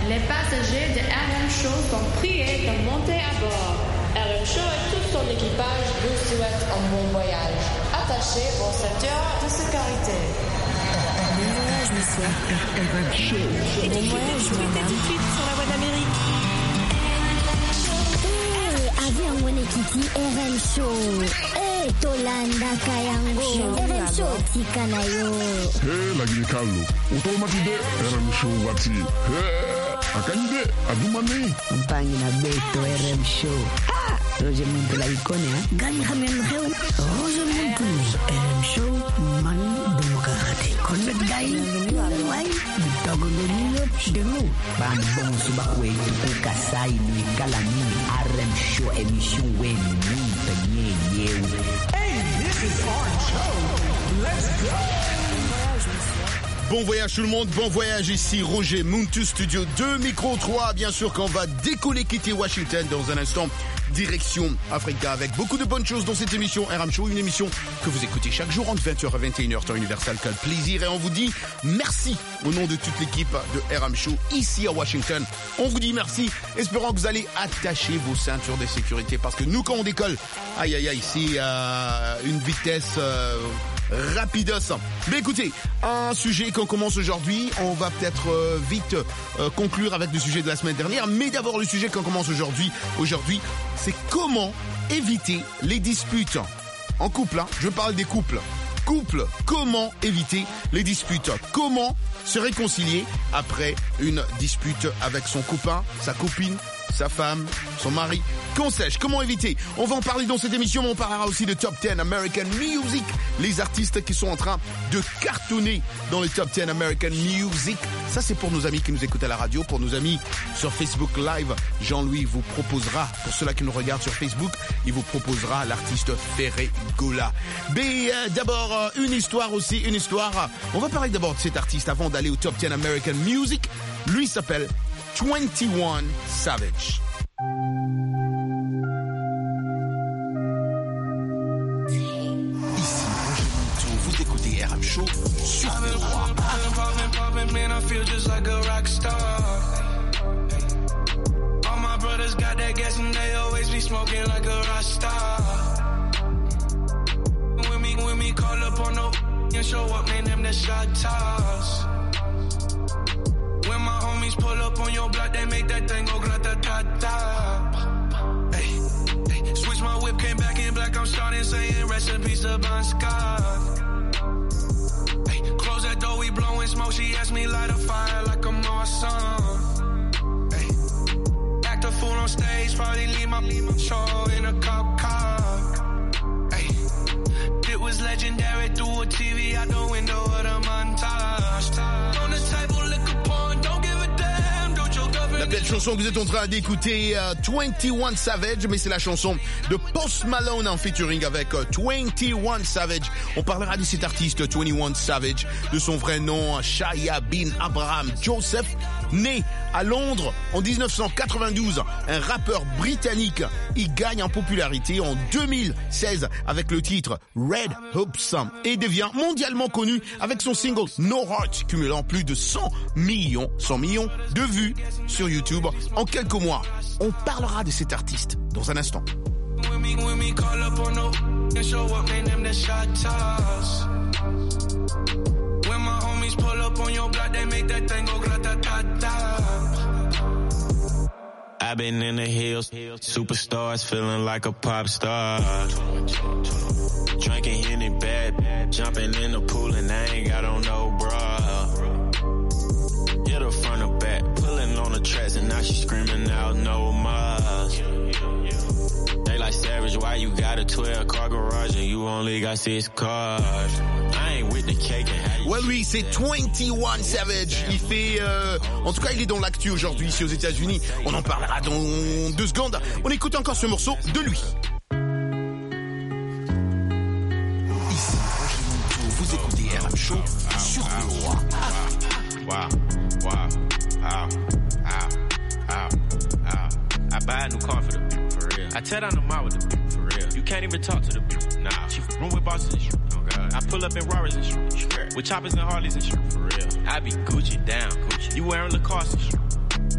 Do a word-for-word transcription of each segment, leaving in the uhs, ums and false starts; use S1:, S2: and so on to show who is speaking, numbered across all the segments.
S1: Les passagers de R M Show sont priés de monter à bord. R M Show et tout son équipage vous souhaitent un bon voyage. Attachez vos ceintures de sécurité.
S2: Bon voyage, monsieur.
S3: R M Show.
S2: Bon voyage, madame.
S1: Tout de suite sur la voie d'Amérique.
S2: Eh, avion wene kiti R M Show. Eh, tolanda kayango. R M Show tikana yo.
S3: Hey, lagi kallo. Utomatide R M Show wati. Hey. Akanyide adumani
S4: mpangi na beto R M Show. Ah, Roger Muntula ikone ha gani hamen heu Roger Muntula R M Show man demokrati connect dai wai dogo nilo demo ban bon suba kwe tu kasai ni kala ni R M Show emission wen ni penye yeu.
S5: Hey, this is R M Show. Let's go.
S6: Bon voyage tout le monde, bon voyage ici Roger Muntu Studio deux, micro trois, bien sûr qu'on va décoller, quitter Washington dans un instant, direction Africa avec beaucoup de bonnes choses dans cette émission R M Show, une émission que vous écoutez chaque jour entre vingt heures et vingt et une heures temps universel, quel plaisir, et on vous dit merci au nom de toute l'équipe de R M Show ici à Washington, on vous dit merci, espérant que vous allez attacher vos ceintures de sécurité parce que nous quand on décolle, aïe aïe aïe, c'est euh, une vitesse... Euh, rapidos. Mais écoutez, un sujet qu'on commence aujourd'hui, on va peut-être euh, vite euh, conclure avec le sujet de la semaine dernière, mais d'abord le sujet qu'on commence aujourd'hui, aujourd'hui, c'est comment éviter les disputes en couple, hein, je parle des couples. Couple, comment éviter les disputes? Comment se réconcilier après une dispute avec son copain, sa copine, sa femme, son mari? Qu'en sais-je? Comment éviter? On va en parler dans cette émission, mais on parlera aussi de Top dix American Music, les artistes qui sont en train de cartonner dans le Top dix American Music. Ça, c'est pour nos amis qui nous écoutent à la radio, pour nos amis sur Facebook Live. Jean-Louis vous proposera, pour ceux-là qui nous regardent sur Facebook, il vous proposera l'artiste Ferré Gola. Mais euh, d'abord, euh, une histoire aussi, une histoire. On va parler d'abord de cet artiste avant d'aller au Top dix American Music. Lui s'appelle twenty-one Savage. Vous écoutez R M Show sur le droit.
S7: Man, I feel just like a rock star. All my brothers got that gas and they always be smoking like a rock star. When me, when me call up on no and show up, man, them the shot toss. When my homies pull up on your block, they make that thing go grata-ta-ta. Hey, hey, switch my whip, came back in black, I'm starting saying rest in peace to Bon Scott. Close that door, we blowing smoke. She asked me light a fire like I'm awesome. Hey, act a fool on stage, probably leave my, leave my show in a cop car. Hey, it was legendary through a T V out the window of the montage. On the table, liquor porn, don't give a damn. Don't your government.
S6: La belle chanson que vous êtes en train d'écouter, uh, twenty-one Savage, mais c'est la chanson de Post Malone en featuring avec uh, twenty-one Savage. On parlera de cet artiste twenty-one Savage, de son vrai nom Shaya bin Abraham Joseph, né à Londres en dix-neuf cent quatre-vingt-douze, un rappeur britannique. Il gagne en popularité en deux mille seize avec le titre Red Hoops et devient mondialement connu avec son single No Heart, cumulant plus de cent millions de vues sur YouTube en quelques mois. On parlera de cet artiste dans un instant.
S7: When me, when me call up on no and show up, man, them the shot toss. When my homies pull up on your block, they make that thing go grata-ta-ta. I've been in the hills, superstars feeling like a pop star. Drinking Henny bad, jumping in the pool and I ain't got on no bra. Hit her front or back, pulling on the tracks and now she screaming out no more. They like Savage, why you got a twelve car garage and you only got six cars? I ain't with the cake and how you...
S6: Ouais, lui, c'est twenty-one Savage. Il fait, euh, en tout cas, il est dans l'actu aujourd'hui ici aux États-Unis. On en parlera dans deux secondes. On écoute encore ce morceau de lui. Ici, vous écoutez R M Show sur le roi.
S8: Wow, wow, wow, wow, wow, wow. I buy a new car for the people, for real. I tear down the mall with the people, for real. You can't even talk to the people. Nah, she room with bosses and shit. Oh God. I pull up in Rarers and shit. With choppers and Harleys and shit, for real. I be Gucci down, Gucci. You wearing Lacoste and shit.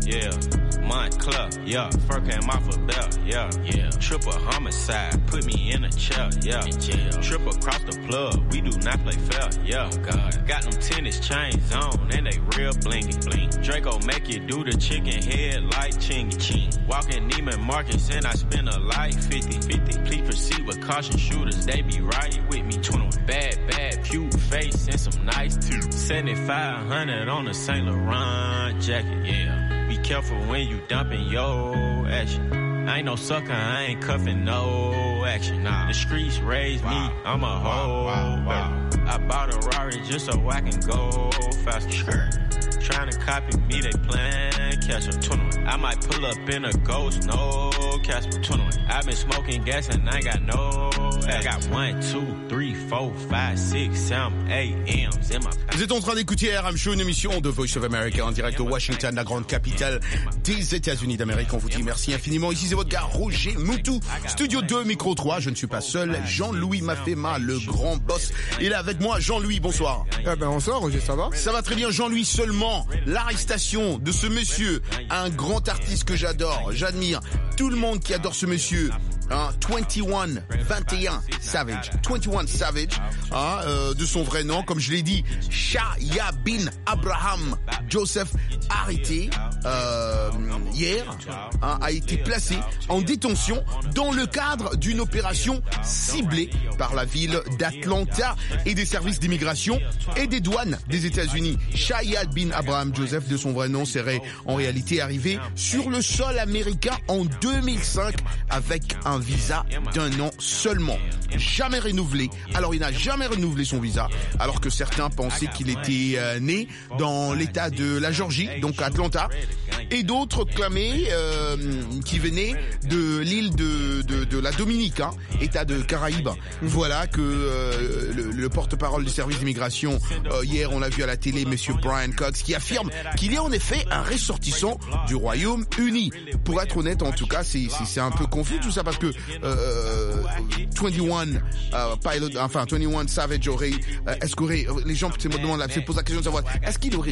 S8: yeah. Montclair, yeah. Fur came off a belt, yeah, yeah. Triple homicide, put me in a chair, yeah. In jail. Triple across the plug, we do not play fair, yeah. God. Got them tennis chains on, and they real blingy, blink. Draco make you do the chicken head like chingy, ching. Walking Neiman Marcus, and I spend a light fifty, fifty. Please proceed with caution, shooters, they be right with me. twenty-one bad, bad, cute face, and some nice teeth. seventy-five hundred on a Saint Laurent jacket, yeah. Be careful when you dumping your action. I ain't no sucker, I ain't cuffing no action. Nah. The streets raised wow. me, I'm a hoe. Wow, wow, wow. I bought a Rari just so I can go faster. Trying to copy me, they plan catch up. twenty-one. I might pull up in a ghost, no catch up. twenty-one. I've been smoking gas and I ain't got no. I got one, two, three, four, five, six, seven, eight M's in my.
S6: Vous êtes en train d'écouter R M Show, une émission de Voice of America en direct de Washington, la grande capitale des États-Unis d'Amérique. On vous dit merci infiniment. Ici c'est votre gars Roger Moutou, Studio deux, Micro trois. Je ne suis pas seul. Jean-Louis Mafema, le grand boss, est là avec moi. Jean-Louis, bonsoir.
S9: Eh ben bonsoir Roger, ça va?
S6: Ça va très bien Jean-Louis. Seulement l'arrestation de ce monsieur, un grand artiste que j'adore, j'admire. Tout le monde qui adore ce monsieur. Hein, vingt et un, vingt et un Savage, vingt et un Savage, hein, euh, de son vrai nom, comme je l'ai dit, Shaya bin Abraham Joseph, arrêté euh, hier, hein, a été placé en détention dans le cadre d'une opération ciblée par la ville d'Atlanta et des services d'immigration et des douanes des États-Unis. Shaya bin Abraham Joseph, de son vrai nom, serait en réalité arrivé sur le sol américain en deux mille cinq avec un visa d'un an seulement, jamais renouvelé. Alors il n'a jamais renouvelé son visa, alors que certains pensaient qu'il était euh, né dans l'état de la Géorgie, donc à Atlanta, et d'autres clamaient euh, qu'il venait de l'île de, de, de la Dominique, hein, état de Caraïbes. Voilà que euh, le, le porte-parole du service d'immigration, euh, hier on l'a vu à la télé, monsieur Brian Cox, qui affirme qu'il est en effet un ressortissant du Royaume-Uni. Pour être honnête, en tout cas, c'est, c'est, c'est un peu confus tout ça, parce que euh, vingt et un euh, Pilot, enfin vingt et un Savage aurait, euh, est-ce qu'aurait, les gens se demandent, se posent la question de savoir, est-ce qu'il aurait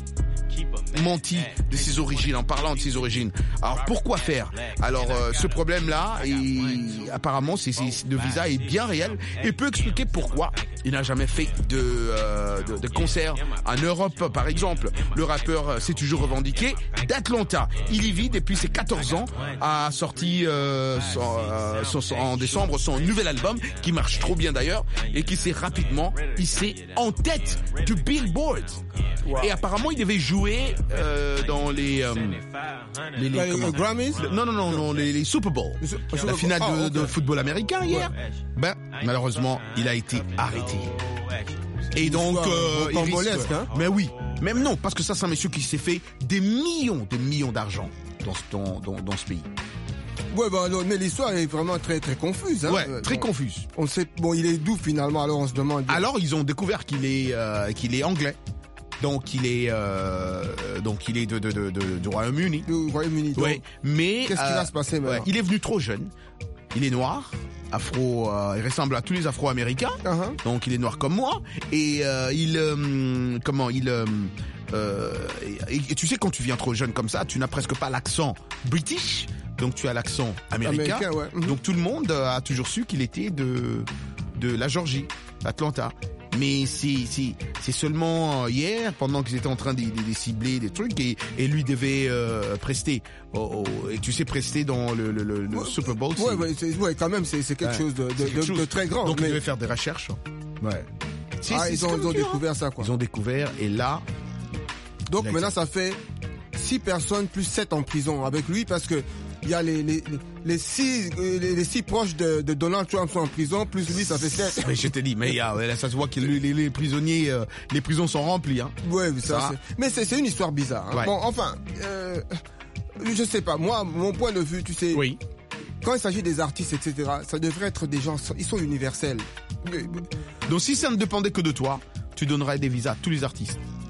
S6: menti de ses origines, en parlant de ses origines. Alors pourquoi faire? Alors euh, ce problème-là, et, apparemment, c'est, c'est, le visa est bien réel et peut expliquer pourquoi il n'a jamais fait de, euh, de, de concert en Europe, par exemple. Le rappeur s'est toujours revendiqué d'Atlanta. Il y vit depuis ses quatorze ans, a sorti euh, son, euh, son, son, en décembre son nouvel album, qui marche trop bien d'ailleurs, et qui s'est rapidement hissé en tête du Billboard. Wow. Et apparemment, il devait jouer euh, dans les, euh, les, les,
S9: les Grammys.
S6: Non, non, non, non, les, les Super Bowl. Les, la Super finale oh, de, okay. de football américain hier. Ouais. Ben, malheureusement, il a été arrêté. Et donc, euh, il risque, hein. Mais oui, même non, parce que ça, c'est un monsieur qui s'est fait des millions, des millions d'argent dans, dans, dans, dans ce pays.
S9: Ouais, bah, non, mais l'histoire est vraiment très, très confuse, hein.
S6: Ouais, très bon, confuse.
S9: On sait, bon, il est d'où finalement? Alors, on se demande.
S6: Alors, ils ont découvert qu'il est, euh, qu'il est anglais. Donc il est euh, donc il est de de de, de du Royaume-Uni.
S9: Du Royaume-Uni.
S6: Ouais. Mais
S9: qu'est-ce qui euh, va se passer maintenant? Ouais,
S6: il est venu trop jeune. Il est noir, afro. Euh, il ressemble à tous les Afro-Américains. Uh-huh. Donc il est noir comme moi. Et euh, il euh, comment il euh, euh, et, et tu sais, quand tu viens trop jeune comme ça, tu n'as presque pas l'accent british. Donc tu as l'accent américain. Américain ouais. Mm-hmm. Donc tout le monde a toujours su qu'il était de de la Géorgie, Atlanta. Mais c'est, c'est, c'est seulement hier, pendant qu'ils étaient en train de, de, de cibler des trucs, et, et lui devait euh, prester. Oh, oh, et tu sais, prester dans le, le, le, le ouais, Super Bowl.
S9: Ouais, ouais, c'est, ouais, quand même, c'est, c'est quelque ouais, chose de, de, quelque de, chose. de très grand.
S6: Donc
S9: mais...
S6: ils devaient faire des recherches. Ouais.
S9: C'est, ah, c'est, ils ont, ils ont découvert ça, quoi.
S6: Ils ont découvert, et là.
S9: Donc maintenant, ça fait six personnes plus sept en prison avec lui, parce que il y a les, les, les six, les, les six proches de, de Donald Trump sont en prison, plus lui, ça fait sept.
S6: Mais je te dis, mais il y a, là, ça se voit que les, les, les prisonniers, euh, les prisons sont remplies, hein.
S9: Ouais, ça, ça. C'est, mais c'est, c'est une histoire bizarre, hein. Ouais. Bon, enfin, euh, je sais pas, moi, mon point de vue, tu sais.
S6: Oui.
S9: Quand il s'agit des artistes, et cetera, ça devrait être des gens, ils sont universels.
S6: Donc si ça ne dépendait que de toi, tu donnerais des visas à tous les artistes.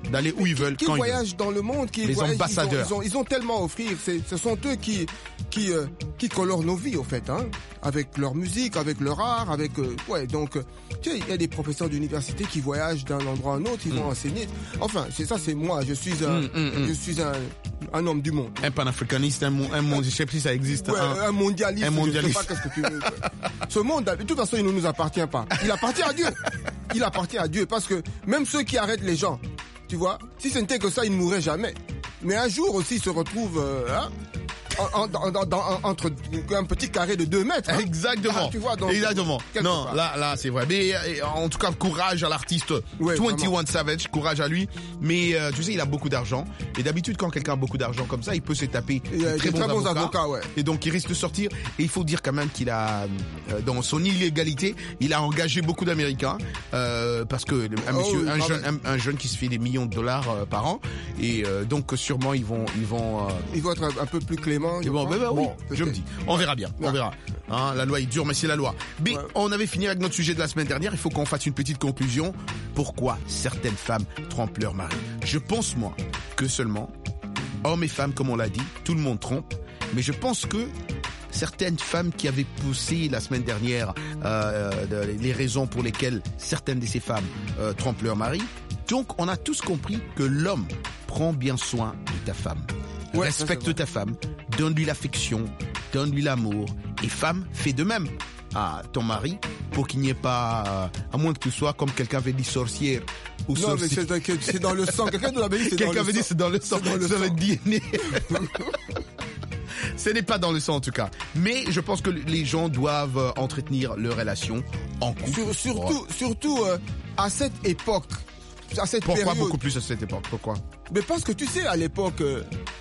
S6: d'aller où ils veulent,
S9: qui
S6: quand ils
S9: voyagent
S6: veulent.
S9: dans le monde, qui
S6: Les
S9: voyagent,
S6: ambassadeurs.
S9: Ils ont, ils ont, ils ont tellement à offrir. C'est, ce sont eux qui, qui, euh, qui colorent nos vies, au fait, hein, avec leur musique, avec leur art, avec, euh, ouais, donc, euh, tu sais, il y a des professeurs d'université qui voyagent d'un endroit à un autre, ils vont
S6: Mm.
S9: enseigner. Enfin, c'est ça, c'est moi. Je suis un,
S6: Mm, mm, mm.
S9: je suis un, un homme du monde.
S6: Un panafricaniste, un, mon- un monde, je sais plus si ça existe.
S9: Ouais,
S6: un,
S9: un mondialiste.
S6: un mondialiste.
S9: Je sais pas qu'est-ce que tu veux. Ce monde, de toute façon, il ne nous appartient pas. Il appartient à Dieu. Il appartient à Dieu parce que même ceux qui arrêtent les gens, tu vois, si ce n'était que ça, ils ne mourraient jamais. Mais un jour aussi, ils se retrouvent, euh, hein, en, en, dans, dans, dans- entre un petit carré de deux mètres. Hein.
S6: Exactement.
S9: Ah, tu vois, donc,
S6: Exactement.
S9: quelque
S6: Non,
S9: part.
S6: là, là, c'est vrai. Mais euh, en tout cas, courage à l'artiste
S9: Ouais,
S6: vingt et un
S9: vraiment.
S6: Savage, courage à lui. Mais euh, tu sais, il a beaucoup d'argent. Et d'habitude, quand quelqu'un a beaucoup d'argent comme ça, il peut se taper
S9: Il y a
S6: de très,
S9: des
S6: bons,
S9: très bons
S6: avocats.
S9: avocats, ouais.
S6: Et donc, il risque de sortir. Et il faut dire quand même qu'il a, euh, dans son illégalité, il a engagé beaucoup d'Américains euh, parce que un
S9: Oh,
S6: monsieur,
S9: oui,
S6: un
S9: bah
S6: jeune,
S9: ouais.
S6: un, un jeune qui se fait des millions de dollars euh, par an. Et euh, donc, sûrement, ils vont, ils vont. Euh,
S9: Il faut être un, un peu plus clément. je
S6: Bon,
S9: crois.
S6: ben, ben, oui,
S9: Bon,
S6: je
S9: peut-être.
S6: me dis. On verra bien, on
S9: Ouais.
S6: verra. Hein, la loi est dure, mais c'est la loi. Mais
S9: Ouais.
S6: on avait fini avec notre sujet de la semaine dernière. Il faut qu'on fasse une petite conclusion. Pourquoi certaines femmes trompent leur mari? Je pense, moi, que seulement, hommes et femmes, comme on l'a dit, tout le monde trompe. Mais je pense que certaines femmes qui avaient poussé la semaine dernière euh, de- les raisons pour lesquelles certaines de ces femmes euh, trompent leur mari. Donc, on a tous compris que l'homme prend bien soin de ta femme.
S9: Ouais, ça,
S6: Respecte
S9: c'est vrai.
S6: ta femme, donne-lui l'affection, donne-lui l'amour. Et femme, fais de même à ton mari pour qu'il n'y ait pas, euh, à moins que tu sois comme quelqu'un avait dit sorcière ou
S9: Non, mais
S6: sorcier.
S9: c'est, c'est dans le sang. Quelqu'un nous l'avait dit, c'est dans
S6: Quelqu'un
S9: le
S6: avait
S9: sang.
S6: dit c'est dans le sang,
S9: C'est dans le
S6: ça va
S9: sang.
S6: être D N A. Ce n'est pas dans le sang en tout cas. Mais je pense que les gens doivent euh, entretenir leur relation en couple.
S9: Sur- surtout, surtout euh, à cette époque, à cette
S6: Pourquoi
S9: période.
S6: beaucoup plus à cette époque? Pourquoi?
S9: Mais parce que tu sais, à l'époque, euh,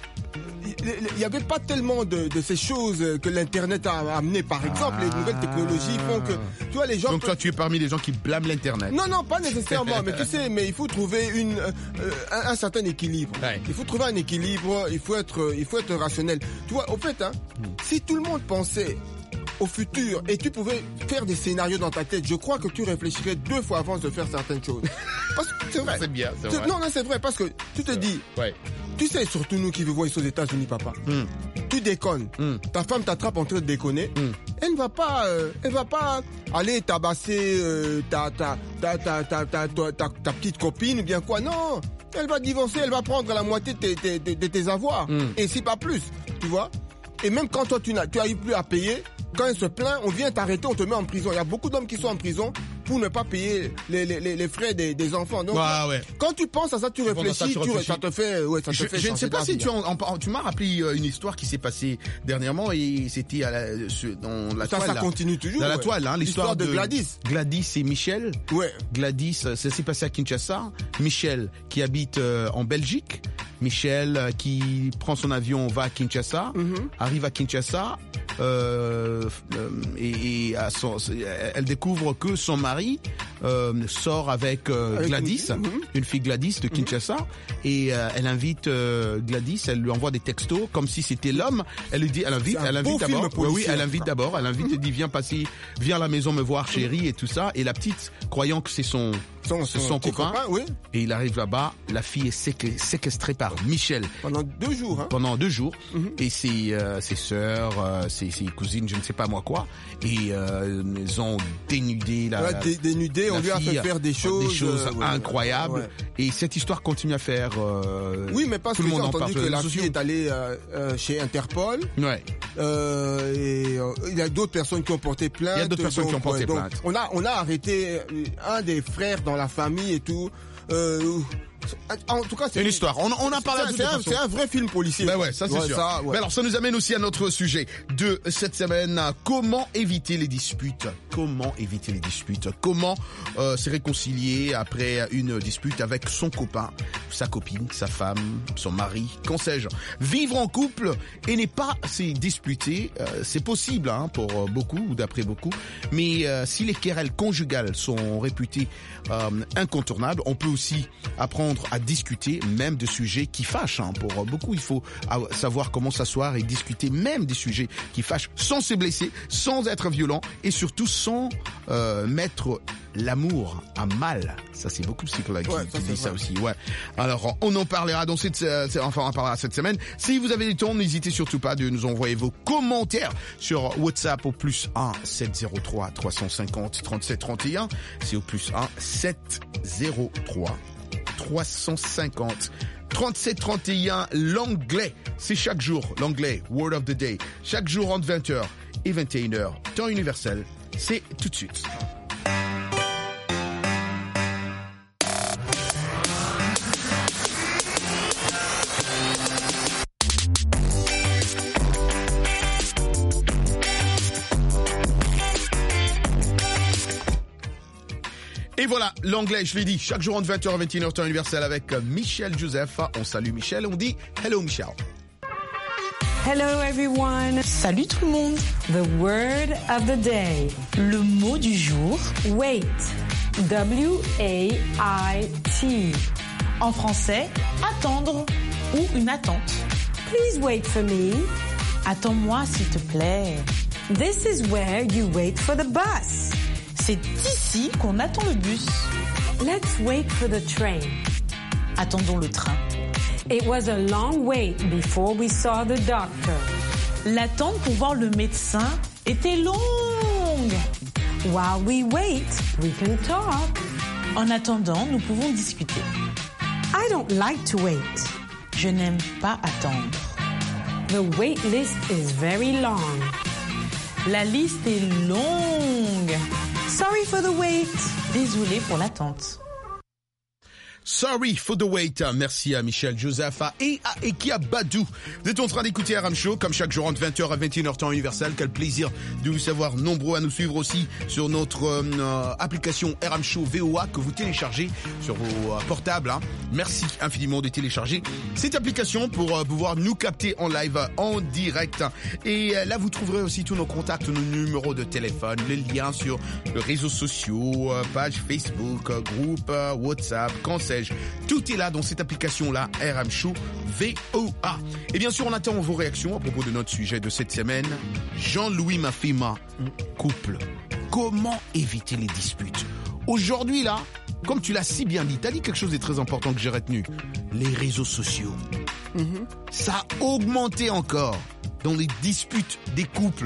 S9: il n'y avait pas tellement de, de ces choses que l'Internet a amené. Par exemple, les nouvelles technologies font que, tu vois, les gens...
S6: Donc toi tu es parmi les gens qui blâment l'internet.
S9: Non, non, pas nécessairement, mais tu sais, mais il faut trouver une, euh, un, un certain équilibre.
S6: Ouais.
S9: Il faut trouver un équilibre, il faut être, il faut être rationnel. Tu vois, au fait, hein, si tout le monde pensait au futur et tu pouvais faire des scénarios dans ta tête, je crois que tu réfléchirais deux fois avant de faire certaines choses. Parce que c'est vrai.
S6: C'est bien, c'est
S9: Tu-
S6: vrai.
S9: Non, non, c'est vrai, parce que tu te dis,
S6: Ouais.
S9: tu sais, surtout nous qui vivons ici aux États-Unis, papa.
S6: Hmm.
S9: Tu déconnes.
S6: Mm.
S9: Ta femme t'attrape en train de déconner.
S6: Mm.
S9: Elle ne va pas, euh, elle va pas aller tabasser euh, ta, ta, ta, ta, ta, ta, ta, ta- ta petite copine ou bien quoi. Non. Elle va divorcer, elle va prendre la moitié de tes, tes- tes- de tes avoirs.
S6: Mm.
S9: Et si pas plus. Tu vois? Et même quand toi, tu n'as, tu arrives plus à payer, quand elle se plaint, on vient t'arrêter, on te met en prison. Il y a beaucoup d'hommes qui sont en prison pour ne pas payer les, les, les, les frais des, des enfants. Donc,
S6: Ah ouais.
S9: quand tu penses à ça, tu
S6: penses à
S9: réfléchis,
S6: ça, tu
S9: tu-
S6: réfléchis.
S9: ça te fait, ouais, ça te
S6: Je,
S9: fait
S6: je ne
S9: changer
S6: sais pas si
S9: d'avis,
S6: tu,
S9: hein.
S6: en, en- tu m'as rappelé euh, une histoire qui s'est passée dernièrement et c'était à la, sur- dans la
S9: Ça,
S6: toile.
S9: ça
S6: là.
S9: continue toujours.
S6: Dans la
S9: ouais.
S6: toile, hein, l'histoire
S9: de Gladys.
S6: Gladys et Michel.
S9: Ouais.
S6: Gladys, euh, ça s'est passé à Kinshasa. Michel qui habite euh, en Belgique. Michel euh, qui prend son avion, va à Kinshasa,
S9: Mhm.
S6: arrive à Kinshasa euh, euh, et, et à son, elle découvre que son mari euh, sort avec, euh,
S9: Avec
S6: Gladys,
S9: une- mhm.
S6: une fille Gladys de Kinshasa, et euh, elle invite euh, Gladys, elle lui envoie des textos comme si c'était l'homme. Elle lui dit, elle invite,
S9: C'est un
S6: elle
S9: beau
S6: invite
S9: film
S6: d'abord. Oui, oui,
S9: policier,
S6: elle
S9: en
S6: invite
S9: tout cas.
S6: d'abord, elle invite, elle dit viens passer, viens à la maison me voir, chérie, et tout ça. Et la petite, croyant que c'est son
S9: Son,
S6: c'est son
S9: petit
S6: copain,
S9: oui.
S6: et il arrive là-bas, la fille est séque- séquestrée par Michel
S9: Pendant deux jours, hein.
S6: pendant deux jours,
S9: Mhm.
S6: et ses, euh, ses sœurs, euh, ses, ses cousines, je ne sais pas moi quoi, et euh, ils ont dénudé la,
S9: Ouais, dé- dénudé, on
S6: la
S9: lui a
S6: fille,
S9: fait faire des choses,
S6: des choses
S9: euh, ouais,
S6: incroyables,
S9: ouais.
S6: et cette histoire continue à faire. Euh,
S9: Oui, mais parce
S6: tout
S9: que
S6: le
S9: j'ai
S6: monde en parle
S9: entendu
S6: sur
S9: que
S6: les
S9: la
S6: réseaux
S9: fille
S6: sociaux.
S9: est allée euh, euh, chez Interpol.
S6: Ouais.
S9: Euh, et euh, il y a d'autres personnes qui ont porté plainte.
S6: Il y a d'autres personnes
S9: donc,
S6: qui ont porté
S9: ouais, donc,
S6: plainte.
S9: On a, on a arrêté euh, un des frères dans la famille et tout. Euh, en tout cas, c'est
S6: Une histoire. On, on a parlé
S9: c'est
S6: de
S9: un-
S6: toute
S9: c'est un,
S6: façon.
S9: c'est un vrai film policier.
S6: Ben ouais, ça c'est
S9: Ouais,
S6: sûr.
S9: ça, ouais.
S6: Mais alors ça nous amène aussi à notre sujet de cette semaine. Comment éviter les disputes? Comment éviter les disputes? Comment euh, se réconcilier après une dispute avec son copain, sa copine, sa femme, son mari, qu'en sais-je? Vivre en couple et n'est pas se disputer, euh, c'est possible hein, pour euh, beaucoup ou d'après beaucoup. Mais euh, si les querelles conjugales sont réputées euh, incontournables, on peut aussi apprendre à discuter même de sujets qui fâchent. Hein. Pour beaucoup, il faut savoir comment s'asseoir et discuter même des sujets qui fâchent sans se blesser, sans être violent et surtout sans euh, mettre l'amour à mal. Ça, c'est beaucoup de psychologues
S9: Ouais,
S6: qui
S9: ça,
S6: qui
S9: c'est
S6: disent ça
S9: vrai.
S6: aussi. Ouais. Alors, on en parlera dans cette, euh, enfin, on en parlera cette semaine. Si vous avez du temps, n'hésitez surtout pas de nous envoyer vos commentaires sur WhatsApp au plus un sept zéro trois trois cent cinquante trente-sept trente et un. C'est au plus un sept zéro trois trois cent cinquante trente-sept trente et un. L'anglais, c'est chaque jour. L'anglais, word of the day. Chaque jour entre vingt heures et vingt et une heures. Temps universel. C'est tout de suite. Et voilà, l'anglais, je l'ai dit, chaque jour entre vingt heures et vingt et une heures temps universel avec Michel Joseph. On salue Michel, on dit hello Michel.
S10: Hello everyone. Salut tout le monde. The word of the day. Le mot du jour. Wait. W A I T. En français, attendre ou une attente. Please wait for me. Attends-moi s'il te plaît. This is where you wait for the bus. C'est ici qu'on attend le bus.
S11: Let's wait for the train.
S10: Attendons le train.
S11: It was a long wait before we saw the doctor.
S10: L'attente pour voir le médecin était longue.
S11: While we wait, we can talk.
S10: En attendant, nous pouvons discuter.
S11: I don't like to wait.
S10: Je n'aime pas attendre.
S11: The wait list is very long.
S10: La liste est longue.
S11: Sorry for the wait.
S10: Désolé pour l'attente.
S6: Sorry for the wait. Merci à Michel Joseph et à Ekia Badou. Vous êtes en train d'écouter R M Show, comme chaque jour entre vingt heures et vingt et une heures temps universel. Quel plaisir de vous savoir nombreux à nous suivre aussi sur notre euh, application R M Show V O A que vous téléchargez sur vos euh, portables. Hein. Merci infiniment de télécharger cette application pour euh, pouvoir nous capter en live, en direct. Et euh, là, vous trouverez aussi tous nos contacts, nos numéros de téléphone, les liens sur les réseaux sociaux, euh, page Facebook, euh, groupe, euh, WhatsApp, quand tout est là dans cette application-là, R M Show V O A. Et bien sûr, on attend vos réactions à propos de notre sujet de cette semaine. Jean-Louis Mafema, couple. Comment éviter les disputes? Aujourd'hui, là, comme tu l'as si bien dit, tu as dit quelque chose de très important que j'ai retenu. Les réseaux sociaux. Mm-hmm. Ça a augmenté encore dans les disputes des couples.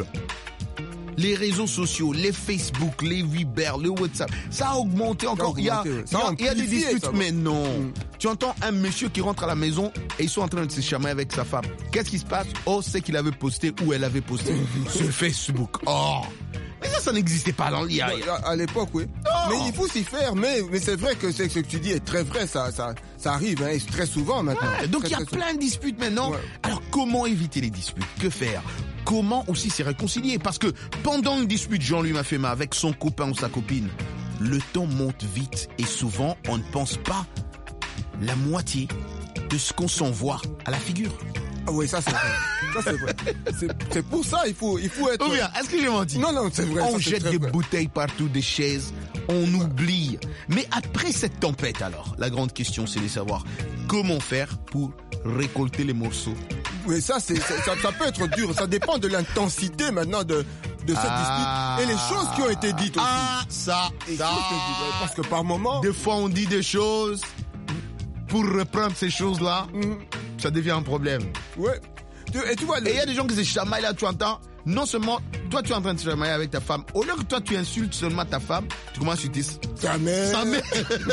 S6: Les réseaux sociaux, les Facebook, les Viber, le WhatsApp, ça a augmenté encore. Il y a, il y a, il y a des disputes, ça, mais non. Mm. Tu entends un monsieur qui rentre à la maison et ils sont en train de se chamailler avec sa femme. Qu'est-ce qui se passe? Oh, c'est qu'il avait posté ou elle avait posté sur Facebook. Oh, mais ça, ça n'existait pas dans l'I A.
S9: À, à l'époque, oui. Non. Mais il faut s'y faire. Mais, mais c'est vrai que c'est, ce que tu dis est très vrai. Ça, ça, ça arrive hein, très souvent maintenant.
S6: Ouais, donc
S9: très,
S6: il y a plein souvent. de disputes maintenant. Ouais. Alors comment éviter les disputes? Que faire? Comment aussi se réconcilier? Parce que pendant une dispute, Jean-Louis Mafema avec son copain ou sa copine, le temps monte vite et souvent on ne pense pas la moitié de ce qu'on s'envoie à la figure.
S9: Ah oui, ça c'est vrai. Ça c'est vrai. C'est, c'est pour ça il faut il faut être.
S6: Ou bien, est-ce que j'ai menti?
S9: Non non, c'est vrai.
S6: On
S9: ça,
S6: jette
S9: c'est
S6: des
S9: vrai.
S6: bouteilles partout, des chaises, on oublie. Mais après cette tempête alors, la grande question c'est de savoir comment faire pour récolter les morceaux.
S9: Oui, ça c'est, c'est ça, ça peut être dur. Ça dépend de l'intensité maintenant de de cette
S6: ah,
S9: dispute et les choses qui ont été dites aussi.
S6: Ah ça,
S9: et
S6: ça.
S9: Que, parce que par moment,
S6: des fois on dit des choses pour reprendre ces choses-là, mm. ça devient un problème.
S9: Ouais. Et tu vois,
S6: il le... y a des gens qui se chamaillent là, tu entends. Non seulement, toi tu es en train de te chamailler avec ta femme, au lieu que toi tu insultes seulement ta femme, tu commences à dire
S9: sa mère,
S6: sa mère.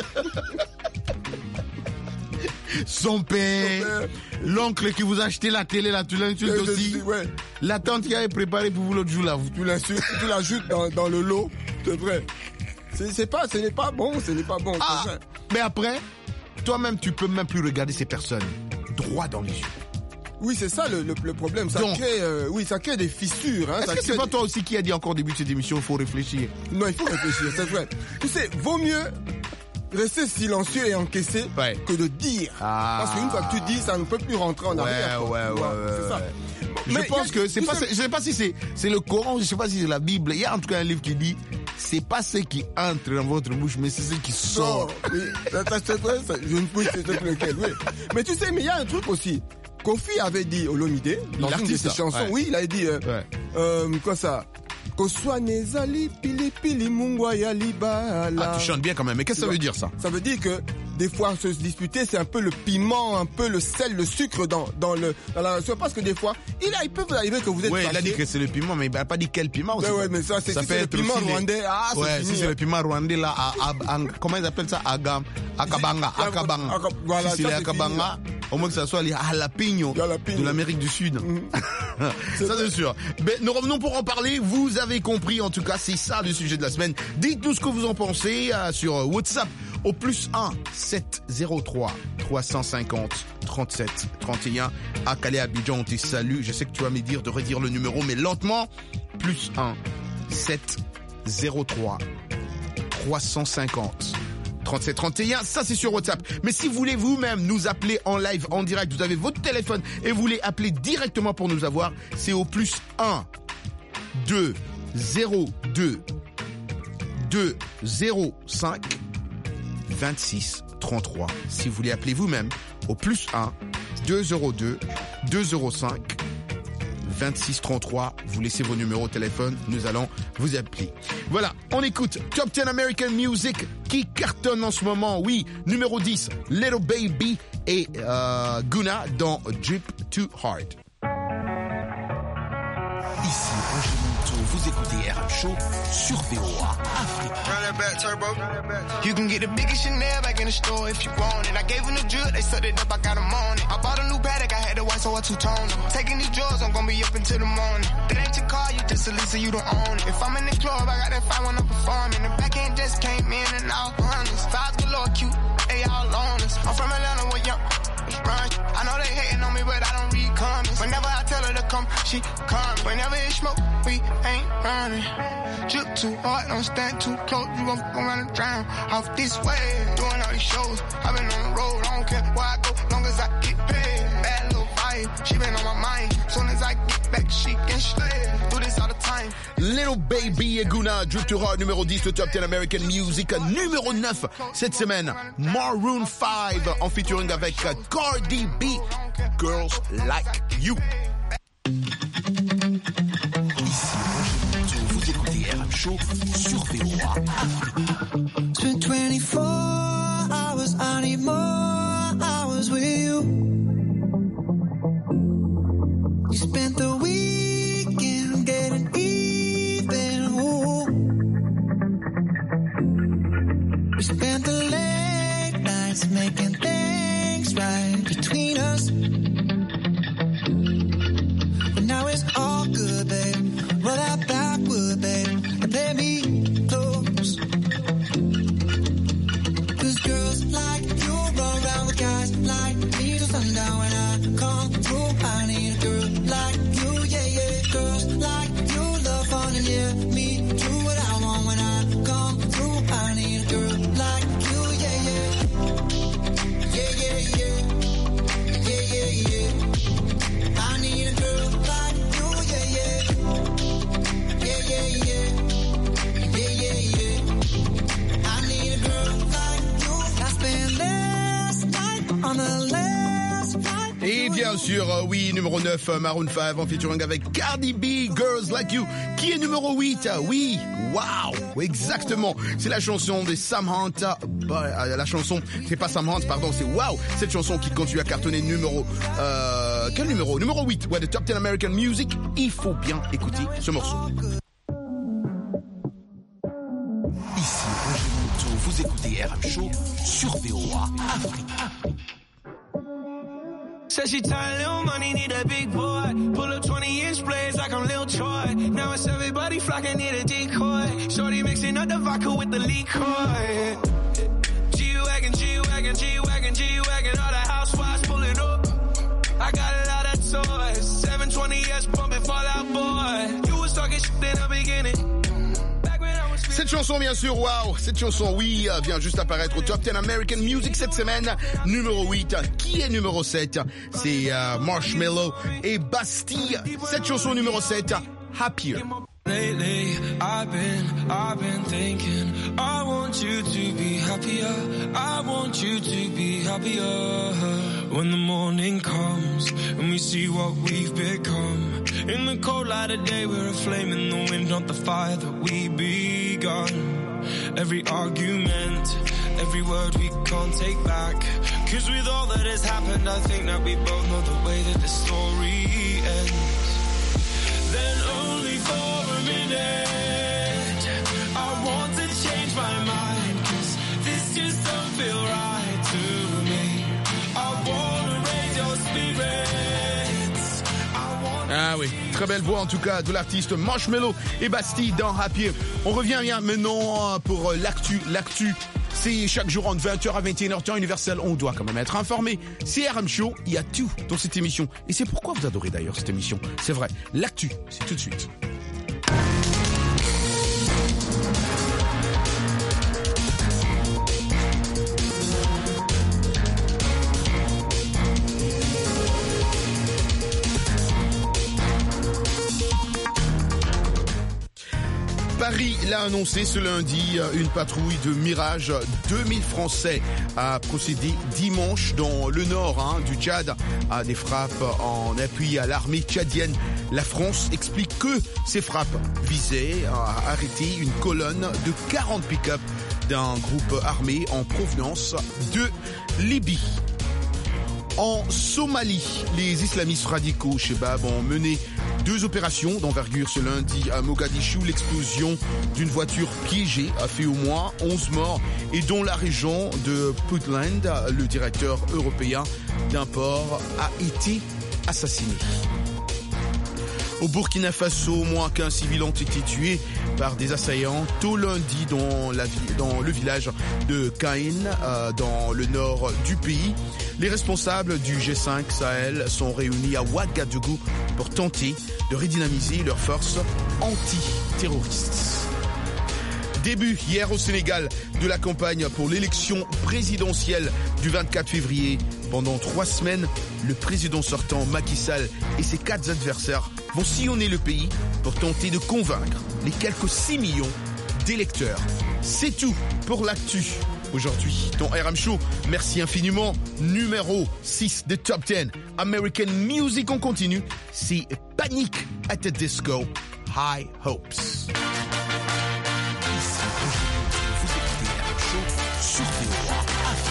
S6: Son père, père, l'oncle qui vous a acheté la télé là, tu l'insultes
S9: je,
S6: aussi.
S9: Je, ouais.
S6: La tante qui avait préparé pour vous l'autre jour là,
S9: tu l'insultes, tu l'ajoutes dans, dans le lot, c'est vrai. C'est, c'est pas, ce n'est pas bon, ce n'est pas bon.
S6: Ah,
S9: c'est vrai.
S6: Mais après, toi-même tu peux même plus regarder ces personnes droit dans les yeux.
S9: Oui, c'est ça le, le, le problème. Ça
S6: Donc,
S9: crée, euh, oui, ça crée des fissures. Hein,
S6: est-ce
S9: ça
S6: que c'est
S9: crée
S6: pas
S9: des...
S6: toi aussi qui a dit encore au début de cette émission, il faut réfléchir?
S9: Non, il faut réfléchir, c'est vrai. Tu sais, vaut mieux rester silencieux et encaisser
S6: ouais.
S9: que de dire.
S6: Ah.
S9: Parce qu'une fois que tu dis, ça ne peut plus rentrer en
S6: ouais,
S9: arrière.
S6: Ouais, ouais, ouais,
S9: c'est ça.
S6: Je
S9: Mais
S6: pense
S9: a,
S6: que c'est pas,
S9: sais...
S6: je sais pas si c'est, c'est le Coran, je sais pas si c'est la Bible. Il y a en tout cas un livre qui dit, c'est pas ce qui entre dans votre bouche, mais c'est ce qui sort.
S9: Oui, ça, ça, c'est vrai, ça, je ne peux pas te lequel, oui. Mais tu sais, mais il y a un truc aussi. Kofi avait dit Olomide, dans une de ses chansons, ouais. oui, il a dit, euh,
S6: ouais.
S9: euh, quoi ça, Koswane zali pili pili mungwa ya libala.
S6: Ah, tu chantes bien quand même, mais qu'est-ce que ça veut dire ça?
S9: Ça veut dire que des fois se disputer, c'est un peu le piment, un peu le sel, le sucre dans, dans, le, dans la relation. Parce que des fois, il, a, il peut vous arriver que vous êtes
S6: ouais,
S9: fâché.
S6: Il a dit que c'est le piment, mais il n'a pas dit quel piment.
S9: Ouais, ouais, mais ça, c'est,
S6: ça
S9: si
S6: peut
S9: c'est
S6: être
S9: le piment rwandais.
S6: Les...
S9: Ah, c'est
S6: ouais,
S9: fini,
S6: si c'est
S9: hein.
S6: le piment rwandais, là, à, à, à, comment ils appellent ça? Aga, akabanga, akabanga.
S9: Voilà,
S6: si c'est les akabanga, au moins que ça soit les jalapeno de l'Amérique du Sud. Mm. Ça, c'est sûr. Mais nous revenons pour en parler. Vous avez compris, en tout cas, c'est ça le sujet de la semaine. Dites-nous ce que vous en pensez euh, sur WhatsApp au plus un sept zéro trois trois cent cinquante trente-sept trente et un. À Calais, Abidjan, on te salue. Je sais que tu vas me dire de redire le numéro, mais lentement. Plus un sept zéro trois trois cent cinquante trente-sept trente et un, ça c'est sur WhatsApp. Mais si vous voulez vous-même nous appeler en live, en direct, vous avez votre téléphone et vous voulez appeler directement pour nous avoir, c'est au plus un deux zéro deux deux zéro cinq vingt-six trente-trois. Si vous voulez appeler vous-même, au plus un deux zéro deux deux zéro cinq vingt-six trente-trois, vous laissez vos numéros de téléphone, nous allons vous appeler. Voilà, on écoute Top dix American Music qui cartonne en ce moment. Oui, numéro dix, Little Baby et euh, Guna dans Drip Too Hard.
S12: Ici Roger Monteau, vous écoutez R M Show sur V O A Afrique.
S13: You can get the biggest Chanel back in the store if you want it. I gave them the drill, they sucked it up, I got them on it. I bought a new Patek, I had the white, so I two-toned them. Taking these drugs, I'm gonna be up until the morning. That ain't your car, you just a Lisa, you don't own it. If I'm in the club, I got that fine when I'm performing. The back end just came in and out honest. Fives galore, cute, they all on us. I'm from Atlanta, where young run. I know they hating on me, but I don't read comments. Whenever I tell her to come, she come. Whenever it's smoke, we ain't running. Drip too hard, don't stand too close. You gon' go around and drown off this way. Doing all these shows, I've been on the road. I don't care where I go, long as I get paid. Bad little vibe, she been on my mind. Soon as I get back, she can slay. Do this all the time.
S6: Little Baby et Guna, Drip Too Hard, numéro dix, le Top dix American Music. Numéro neuf, cette semaine, Maroon five, en featuring avec Cardi B, Girls Like You.
S12: Ici Roger Monteau, vous écoutez R M Show sur V O A Afrique.
S14: It's been twenty-four hours, I need more hours with you. You spent the weekend getting even, ooh. We spent the late nights making things right between us. But now it's all good, babe. Roll that backward, babe, and play me close. Cause girls like you run around with guys like me till sundown. When I come through, I need a girl like you, yeah, yeah. Girls like you love fun and yeah, me do what I want. When I come through, I need a girl like you, yeah, yeah. Yeah, yeah, yeah. Yeah, yeah, yeah. I need a girl like you, yeah, yeah. Yeah, yeah, yeah. Yeah, yeah, yeah. I need a girl like you. I spent last night on the last flight.
S6: Et bien sûr, euh, oui, numéro neuf, Maroon five en featuring avec Cardi B, Girls Like You, qui est numéro huit. Oui, waouh, exactement. C'est la chanson de Sam Hunt. Bah, la chanson, c'est pas Sam Hunt, pardon, c'est waouh. Cette chanson qui continue à cartonner numéro... Euh, quel numéro? Numéro huit, ouais, de Top dix American Music. Il faut bien écouter ce morceau.
S12: Ici Roger Monteau, vous écoutez R M Show sur V O A Afrique.
S7: Said she tired, little money, need a big boy. Pull up twenty inch blades like I'm Lil Troy. Now it's everybody flocking, need a decoy. Shorty mixing up the vodka with the liquor. G-Wagon, G-Wagon, G-Wagon, G-Wagon. All the housewives pulling up. I got a lot of toys. seven twenty S pumping Fall Out Boy. You was talking shit in the beginning.
S6: Cette chanson, bien sûr, waouh, cette chanson, oui, vient juste apparaître au Top dix American Music cette semaine. Numéro huit, qui est numéro sept? C'est euh, Marshmello et Bastille. Cette chanson numéro sept, Happier.
S7: Lately, I've been, I've been thinking, I want you to be happier, I want you to be happier. When the morning comes and we see what we've become, In the cold light of day, we're a flame in the wind, not the fire that we begun. Every argument, every word we can't take back. Cause with all that has happened, I think that we both know the way that the story ends. Then only for a minute, I want to change my mind, cause this just don't feel right to me. I wanna raise your spirits. I wanna...
S6: Ah oui, très belle voix en tout cas de l'artiste Marshmello et Bastille dans Happier. On revient bien maintenant pour l'actu, l'actu. C'est chaque jour entre vingt heures à vingt et une heures temps universel. On doit quand même être informé. C'est R M Show, il y a tout dans cette émission. Et c'est pourquoi vous adorez d'ailleurs cette émission. C'est vrai, l'actu, c'est tout de suite. Paris l'a annoncé ce lundi, une patrouille de Mirage deux mille Français a procédé dimanche dans le nord hein, du Tchad à des frappes en appui à l'armée tchadienne. La France explique que ces frappes visaient à arrêter une colonne de quarante pick-up d'un groupe armé en provenance de Libye. En Somalie, les islamistes radicaux Shebab ont mené deux opérations d'envergure ce lundi à Mogadiscio. L'explosion d'une voiture piégée a fait au moins onze morts et dont la région de Puntland, le directeur européen d'un port, a été assassiné. Au Burkina Faso, au moins quinze civils ont été tués par des assaillants tôt lundi dans, la, dans le village de Caïn, euh, dans le nord du pays. Les responsables du G cinq Sahel sont réunis à Ouagadougou pour tenter de redynamiser leurs forces anti-terroristes. Début hier au Sénégal de la campagne pour l'élection présidentielle du vingt-quatre février. Pendant trois semaines, le président sortant Macky Sall et ses quatre adversaires vont sillonner le pays pour tenter de convaincre les quelques six millions d'électeurs. C'est tout pour l'actu. Aujourd'hui, ton R M Show, merci infiniment. Numéro six de Top dix, American Music, on continue. C'est Panic at the Disco, High Hopes.
S12: Sur V O A.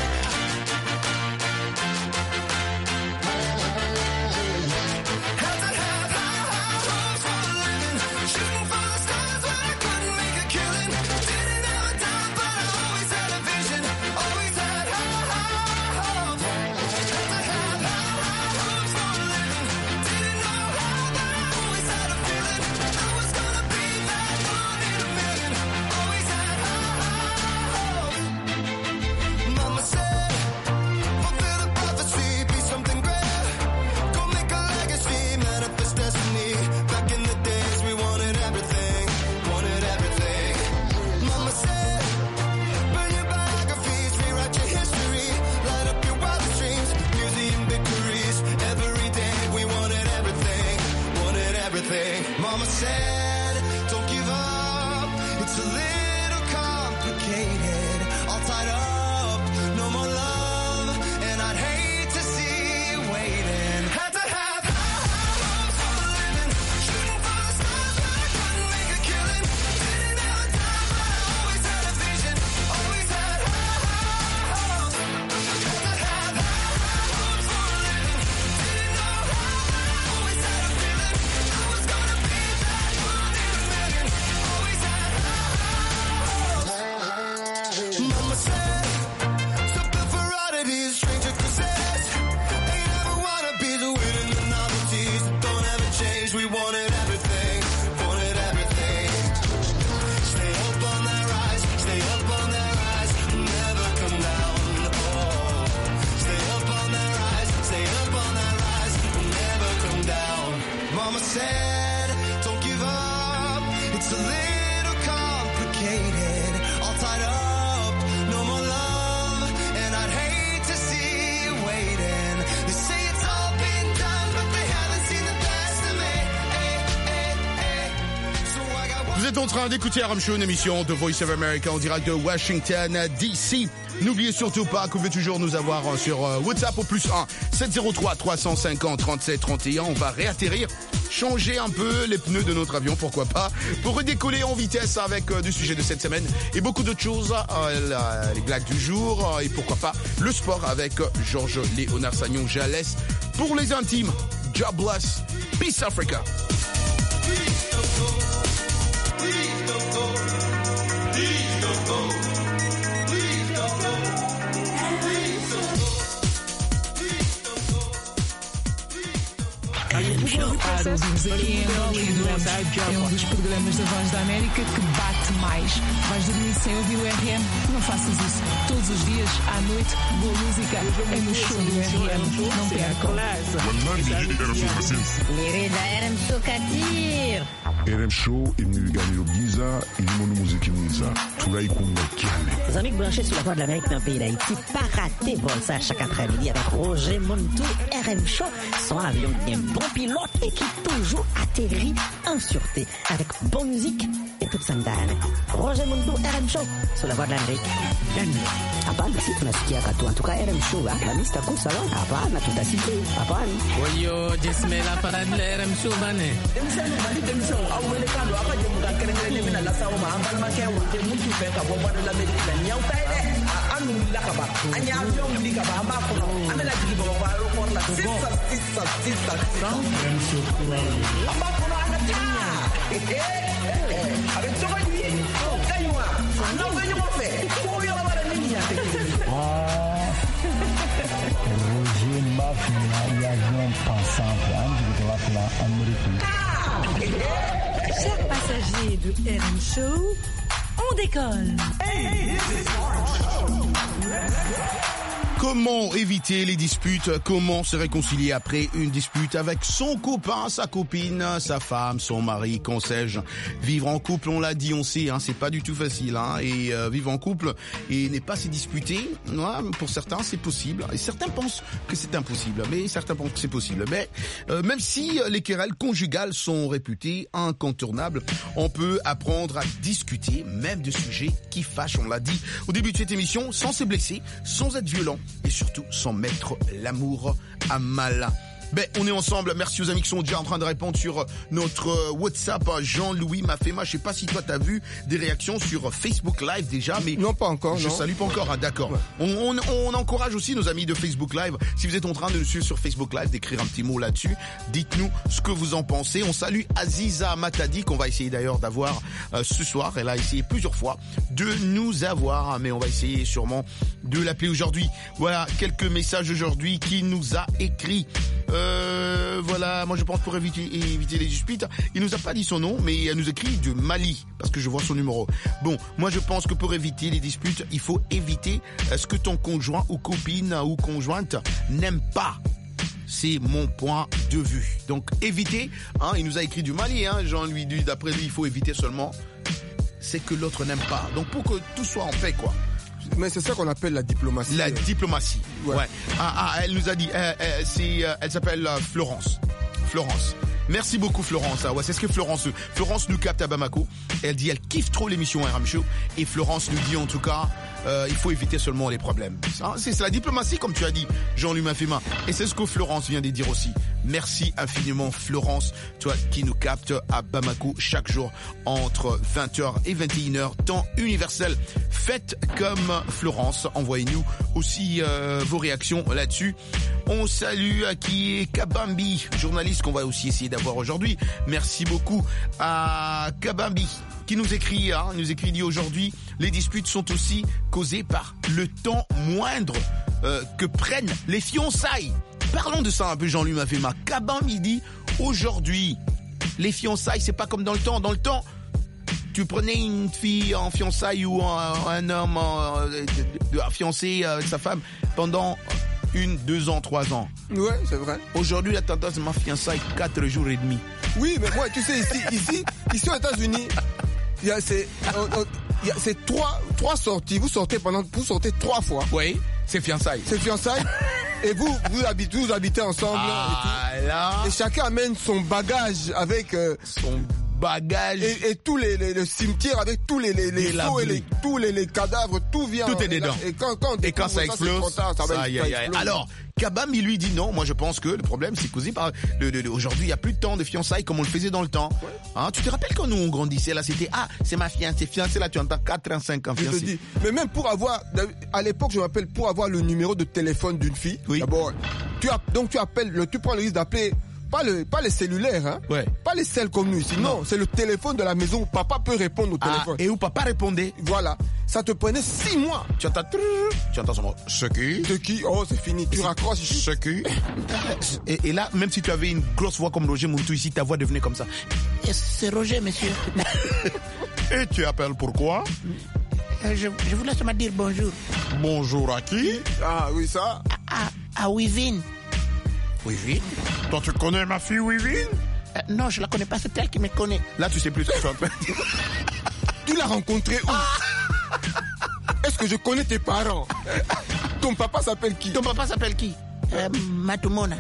S14: Mama said, don't give up, it's a little complicated, all tied up, no more love, and I'd hate to see you waiting. Had to have high hopes for a living, shooting for the stars, but I couldn't make a killing. Didn't have a time, but I always had a vision, always had high hopes. Had to have high hopes for a living, didn't know how, but I always had a feeling I was gonna be that one in a million. Always had high hopes. Mama said, something for oddities, stranger cassette. Ain't ever wanna be the winning the novelties that don't ever change. We wanted everything, wanted everything. Stay up on that rise, stay up on that rise, never come down. Oh, stay up on that rise, stay up on that rise, never come down. Mama said, don't give up, it's a little complicated, all tied up, no more love, and I'd hate to see you waiting. They say it's all been done, but they haven't seen the best of me. Hey, hey, hey. So I got one.
S6: Vous êtes êtes en train d'écouter R M Show, une émission de Voice of America en direct de Washington D C. N'oubliez surtout pas que vous pouvez toujours nous avoir sur WhatsApp au plus un sept zéro trois trois cinq zéro trente-sept trente et un. On va réatterrir, changer un peu les pneus de notre avion, pourquoi pas, pour redécoller en vitesse avec euh, du sujet de cette semaine et beaucoup d'autres choses, euh, la, les blagues du jour euh, et pourquoi pas le sport avec euh, Georges Léonard Sagnon. Je la laisse pour les intimes. God bless. Peace Africa.
S15: Para ouvirmos aqui em Hollywood, é um dos programas da Voz da América que bate mais. Vais dormir sem ouvir o R M? Não faças isso. Todos os dias, à noite, boa música é no show do R M. Não percam.
S2: Lirida R M Show Katir.
S3: R M Show imnigani giza ilimono muziki mwiza tulaikunga kiale.
S4: Les amis branchés sur la voix de l'Amérique dans le pays d'Haïti, pas raté vol ça chaque après-midi avec Roger Montou. R M Show, son avion bien bon pilote et qui toujours atterrit en sûreté avec bonne musique et toute sa dame. Roger Montou, R M Show sur la voix de l'Amérique. Bienvenue. Hapana si tunasikia katu, en tout cas R M Show la lista kusa leo hapana tutasikia hapana.
S16: Oyo jismela parade R M Show bane.
S17: Demisano bali demisano awele kando akaje mukakerengere mina la sawo ma ambal ma ke wote mutu fe ka bo bana la America la nyaw tay de anu la ka ba anya avion ndi ka ba ma ko amela jigi bo ba ro por la sisa sisa sisa R M Show amba ko na ana tinya eh avec so bani kaywa no venyo mo fe ko yo ba la niña
S18: Roger Mafia et avion pensant pour la Amérique.
S10: Chers passagers de R M Show, on décolle.
S17: Hey, this is R M Show.
S6: Comment éviter les disputes? Comment se réconcilier après une dispute avec son copain, sa copine, sa femme, son mari, qu'en sais-je? Vivre en couple, on l'a dit, on sait, hein, c'est pas du tout facile. Hein, et euh, vivre en couple et n'est pas se disputer, ouais, pour certains c'est possible. Et certains pensent que c'est impossible, mais certains pensent que c'est possible. Mais euh, même si les querelles conjugales sont réputées incontournables, on peut apprendre à discuter même de sujets qui fâchent. On l'a dit au début de cette émission, sans se blesser, sans être violent. Et surtout sans mettre l'amour à mal. Ben, on est ensemble. Merci aux amis qui sont déjà en train de répondre sur notre WhatsApp. Jean-Louis Mafema. Je sais pas si toi t'as vu des réactions sur Facebook Live déjà, mais
S9: non pas encore.
S6: Je
S9: non.
S6: salue pas encore. Ah, d'accord. Ouais. On, on, on encourage aussi nos amis de Facebook Live. Si vous êtes en train de nous suivre sur Facebook Live, d'écrire un petit mot là-dessus, dites-nous ce que vous en pensez. On salue Aziza Matadi qu'on va essayer d'ailleurs d'avoir euh, ce soir. Elle a essayé plusieurs fois de nous avoir, mais on va essayer sûrement de l'appeler aujourd'hui. Voilà quelques messages aujourd'hui qui nous a écrit. Euh, voilà, moi je pense pour éviter, éviter les disputes, il nous a pas dit son nom, mais il nous écrit de Mali, parce que je vois son numéro. Bon, moi je pense que pour éviter les disputes, il faut éviter ce que ton conjoint ou copine ou conjointe n'aime pas. C'est mon point de vue. Donc éviter, hein, il nous a écrit du Mali, hein, Jean-Louis, d'après lui, il faut éviter seulement, c'est que l'autre n'aime pas. Donc pour que tout soit en paix, quoi.
S9: Mais c'est ça qu'on appelle la diplomatie.
S6: La diplomatie. Ouais. ouais. Ah, ah, elle nous a dit, euh, euh, c'est, euh, elle s'appelle euh, Florence. Florence. Merci beaucoup Florence. Ah ouais, c'est ce que Florence. Florence nous capte à Bamako. Elle dit, elle kiffe trop l'émission R M Show. Et Florence nous dit en tout cas, euh, il faut éviter seulement les problèmes. Hein, c'est, c'est la diplomatie comme tu as dit, Jean-Louis Mafema. Et c'est ce que Florence vient de dire aussi. Merci infiniment Florence, toi qui nous capte à Bamako chaque jour entre vingt heures et vingt et une heures, temps universel. Faites comme Florence, envoyez-nous aussi euh, vos réactions là-dessus. On salue à qui est Kabambi, journaliste qu'on va aussi essayer d'avoir aujourd'hui. Merci beaucoup à Kabambi qui nous écrit, hein, nous écrit dit aujourd'hui, les disputes sont aussi causées par le temps moindre euh, que prennent les fiançailles. Parlons de ça un peu, Jean-Louis Mafema. Kabambi dit aujourd'hui, les fiançailles, c'est pas comme dans le temps. Dans le temps, tu prenais une fille en fiançailles ou un, un homme en, de, de, de, fiancé avec sa femme pendant une, deux ans, trois ans.
S9: Ouais, c'est vrai.
S6: Aujourd'hui, la tendance ma fiançaille quatre jours et demi.
S9: Oui, mais moi, tu sais, ici, ici, ici aux États-Unis, il y a c'est, il y a c'est trois, trois sorties. Vous sortez pendant, vous sortez trois fois.
S6: Oui, c'est fiançailles.
S9: C'est fiançailles. Et vous, vous habitez, vous habitez ensemble.
S6: Ah,
S9: et,
S6: là.
S9: et chacun amène son bagage avec euh,
S6: son bagages.
S9: Et, et tous les, les, les cimetières avec tous les, les, les faux et les, tous les, les cadavres, tout vient.
S6: Tout est dedans.
S9: Et quand, quand,
S6: et quand ça explose, ça, ça, ça, aïe, aïe, aïe. Alors, Kabambi lui dit non. Moi, je pense que le problème, c'est causé par le, le, le, aujourd'hui, il y a plus de temps de fiançailles comme on le faisait dans le temps. Ouais. Hein, tu te rappelles quand nous on grandissait là, c'était ah, c'est ma fiancée, fiancée là, tu entends quatre ans, cinq ans fiancée.
S9: Je te dis, mais même pour avoir, à l'époque, je m'appelle pour avoir le numéro de téléphone d'une fille. Oui. D'abord, tu as, donc tu appelles, le, tu prends le risque d'appeler. Pas, le, pas les cellulaires, hein. Ouais. Pas les celles comme nous ici. Non, non, c'est le téléphone de la maison où papa peut répondre au téléphone.
S6: Ah, et où papa répondait.
S9: Voilà. Ça te prenait six mois.
S6: Tu entends, tu entends son mot. Ce qui.
S9: Ce qui. Oh, c'est fini. Tu raccroches ici.
S6: Ce qui. Et, et là, même si tu avais une grosse voix comme Roger Muntu ici, ta voix devenait comme ça.
S4: C'est Roger, monsieur.
S6: Et tu appelles pourquoi?
S4: Euh, je, je vous laisse me dire bonjour.
S6: Bonjour à qui?
S9: Ah, oui, ça.
S4: À, à, à Wivine.
S6: Wivine? Toi, tu connais ma fille Wivine?
S4: euh, Non, je la connais pas, c'est elle qui me connaît.
S6: Là, tu sais plus ce que tu appelles.
S9: Tu l'as rencontrée où? Ah. Est-ce que je connais tes parents? Ton papa s'appelle qui?
S4: Ton papa s'appelle qui? euh, Matumona.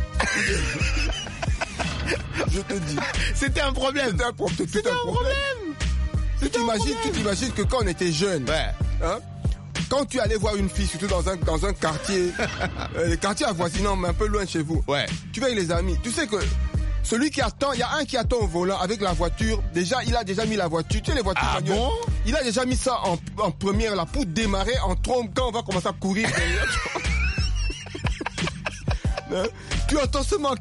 S9: Je te dis.
S6: C'était un problème.
S9: C'était un, pro-
S6: C'était un problème. problème.
S9: Tu t'imagines, tu t'imagines que quand on était jeunes,
S6: ouais.
S9: hein, quand tu allais voir une fille, surtout dans un, dans un quartier, euh, les quartiers avoisinants, mais un peu loin de chez vous,
S6: ouais.
S9: Tu vas avec les amis. Tu sais que celui qui attend, il y a un qui attend au volant avec la voiture. Déjà, il a déjà mis la voiture. Tu sais, les voitures
S6: ah
S9: manuelles.
S6: Bon
S9: il a déjà mis ça en, en première là pour démarrer en trombe quand on va commencer à courir derrière. Hein? Tu entends seulement.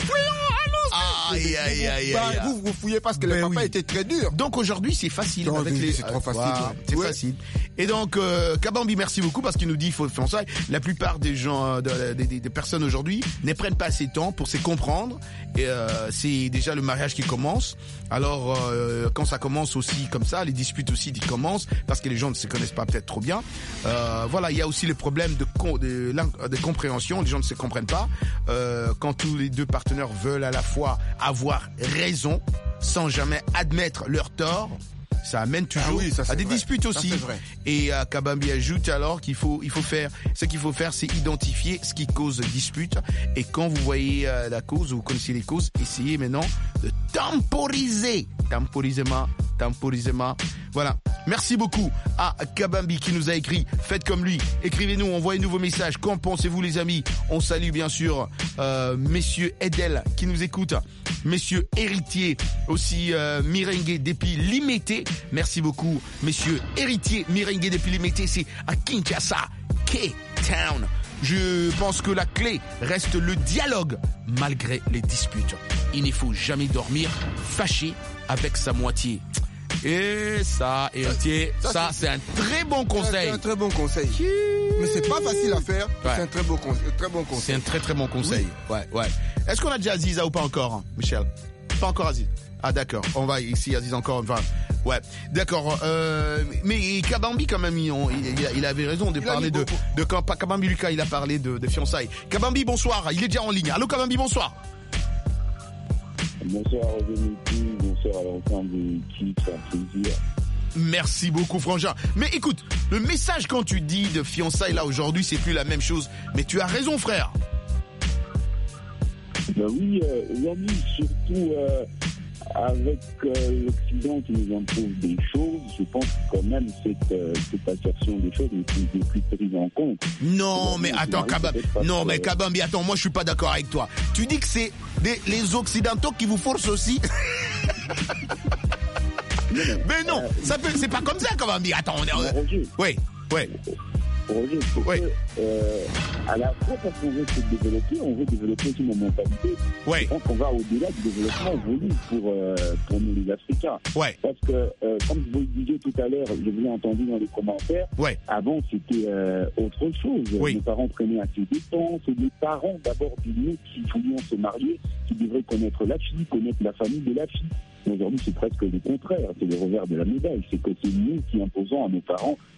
S6: Aïe, aïe, aïe,
S9: bah,
S6: aïe.
S9: Vous, vous fouillez parce que
S6: ben
S9: le papa
S6: oui.
S9: était très dur.
S6: Donc aujourd'hui, c'est facile.
S9: Non,
S6: avec
S9: oui,
S6: les...
S9: C'est trop facile.
S6: Wow, c'est ouais. facile. Et donc, euh, Kabambi, merci beaucoup parce qu'il nous dit qu'il faut faire ça. La plupart des gens, de, de, de, des personnes aujourd'hui ne prennent pas assez de temps pour se comprendre. Et euh, c'est déjà le mariage qui commence. Alors, euh, quand ça commence aussi comme ça, les disputes aussi qui commencent parce que les gens ne se connaissent pas peut-être trop bien. Euh, voilà, il y a aussi le problème de, de, de, de compréhension. Les gens ne se comprennent pas. Euh, quand tous les deux partenaires veulent à la fois avoir raison sans jamais admettre leur tort, ça amène toujours
S9: ah oui, ça,
S6: à des
S9: vrai.
S6: disputes aussi.
S9: Ça, vrai.
S6: Et euh, Kabambi ajoute alors qu'il faut il faut faire ce qu'il faut faire, c'est identifier ce qui cause dispute. Et quand vous voyez euh, la cause, vous connaissez les causes, essayez maintenant de temporiser, temporisément, temporisément. Voilà. Merci beaucoup à Kabambi qui nous a écrit. Faites comme lui. Écrivez-nous, envoyez-nous vos messages. Qu'en pensez-vous, les amis? On salue bien sûr euh, messieurs Edel qui nous écoutent, messieurs Héritier, aussi euh, Mirengue depuis Limité. Merci beaucoup, messieurs Héritier, Mirengue depuis Limité. C'est à Kinshasa, K-Town. Je pense que la clé reste le dialogue malgré les disputes. Il ne faut jamais dormir fâché avec sa moitié. Et ça, Héritier, ça, ça c'est un très bon conseil.
S9: C'est un très bon conseil. Mais c'est pas facile à faire. Ouais. C'est un très, beau con- très bon conseil.
S6: C'est un très très bon conseil.
S9: Oui.
S6: Ouais, ouais. Est-ce qu'on a déjà Aziza ou pas encore, hein, Michel? Pas encore Aziz. Ah d'accord. On va ici Aziz encore. Enfin, ouais. D'accord. Euh, mais Kabambi quand même, il, il, il avait raison de il parler de, de quand Kabambi Lucas, il a parlé de, de fiançailles. Kabambi, bonsoir. Il est déjà en ligne. Allô Kabambi, bonsoir.
S19: Bonsoir Roger Muntu, bonsoir à l'ensemble de l'équipe, c'est un plaisir.
S6: Merci beaucoup Frangin. Mais écoute, le message quand tu dis de fiançailles là aujourd'hui, c'est plus la même chose. Mais tu as raison frère.
S19: Ben oui, euh, aujourd'hui surtout euh, avec euh, l'Occident qui nous impose des choses, je pense que quand même cette, euh, cette assertion des choses n'est plus, n'est plus prise en compte.
S6: Non mais attends Kabambi, non mais Kabambi, attends, moi je suis pas d'accord avec toi. Tu dis que c'est des, les Occidentaux qui vous forcent aussi. non, non. Mais non, euh, ça peut, c'est pas comme ça Kabambi. Attends, on est...
S19: Roger.
S6: Oui, oui.
S19: Roger, c'est oui. que, euh, à la fois parce qu'on veut se développer, on veut développer aussi nos mentalités.
S6: Oui.
S19: Je pense qu'on va au-delà du développement voulu pour, euh, pour nous les Africains.
S6: Oui.
S19: Parce que, euh, comme vous le disiez tout à l'heure, je vous l'ai entendu dans les commentaires,
S6: oui.
S19: avant c'était euh, autre chose.
S6: Oui.
S19: Les parents prenaient assez de temps. C'est les parents d'abord de nous qui voulions se marier, qui devraient connaître la fille, connaître la famille de la fille. Mais aujourd'hui, c'est presque le contraire. C'est le revers de la médaille. C'est que c'est nous qui imposons à nos parents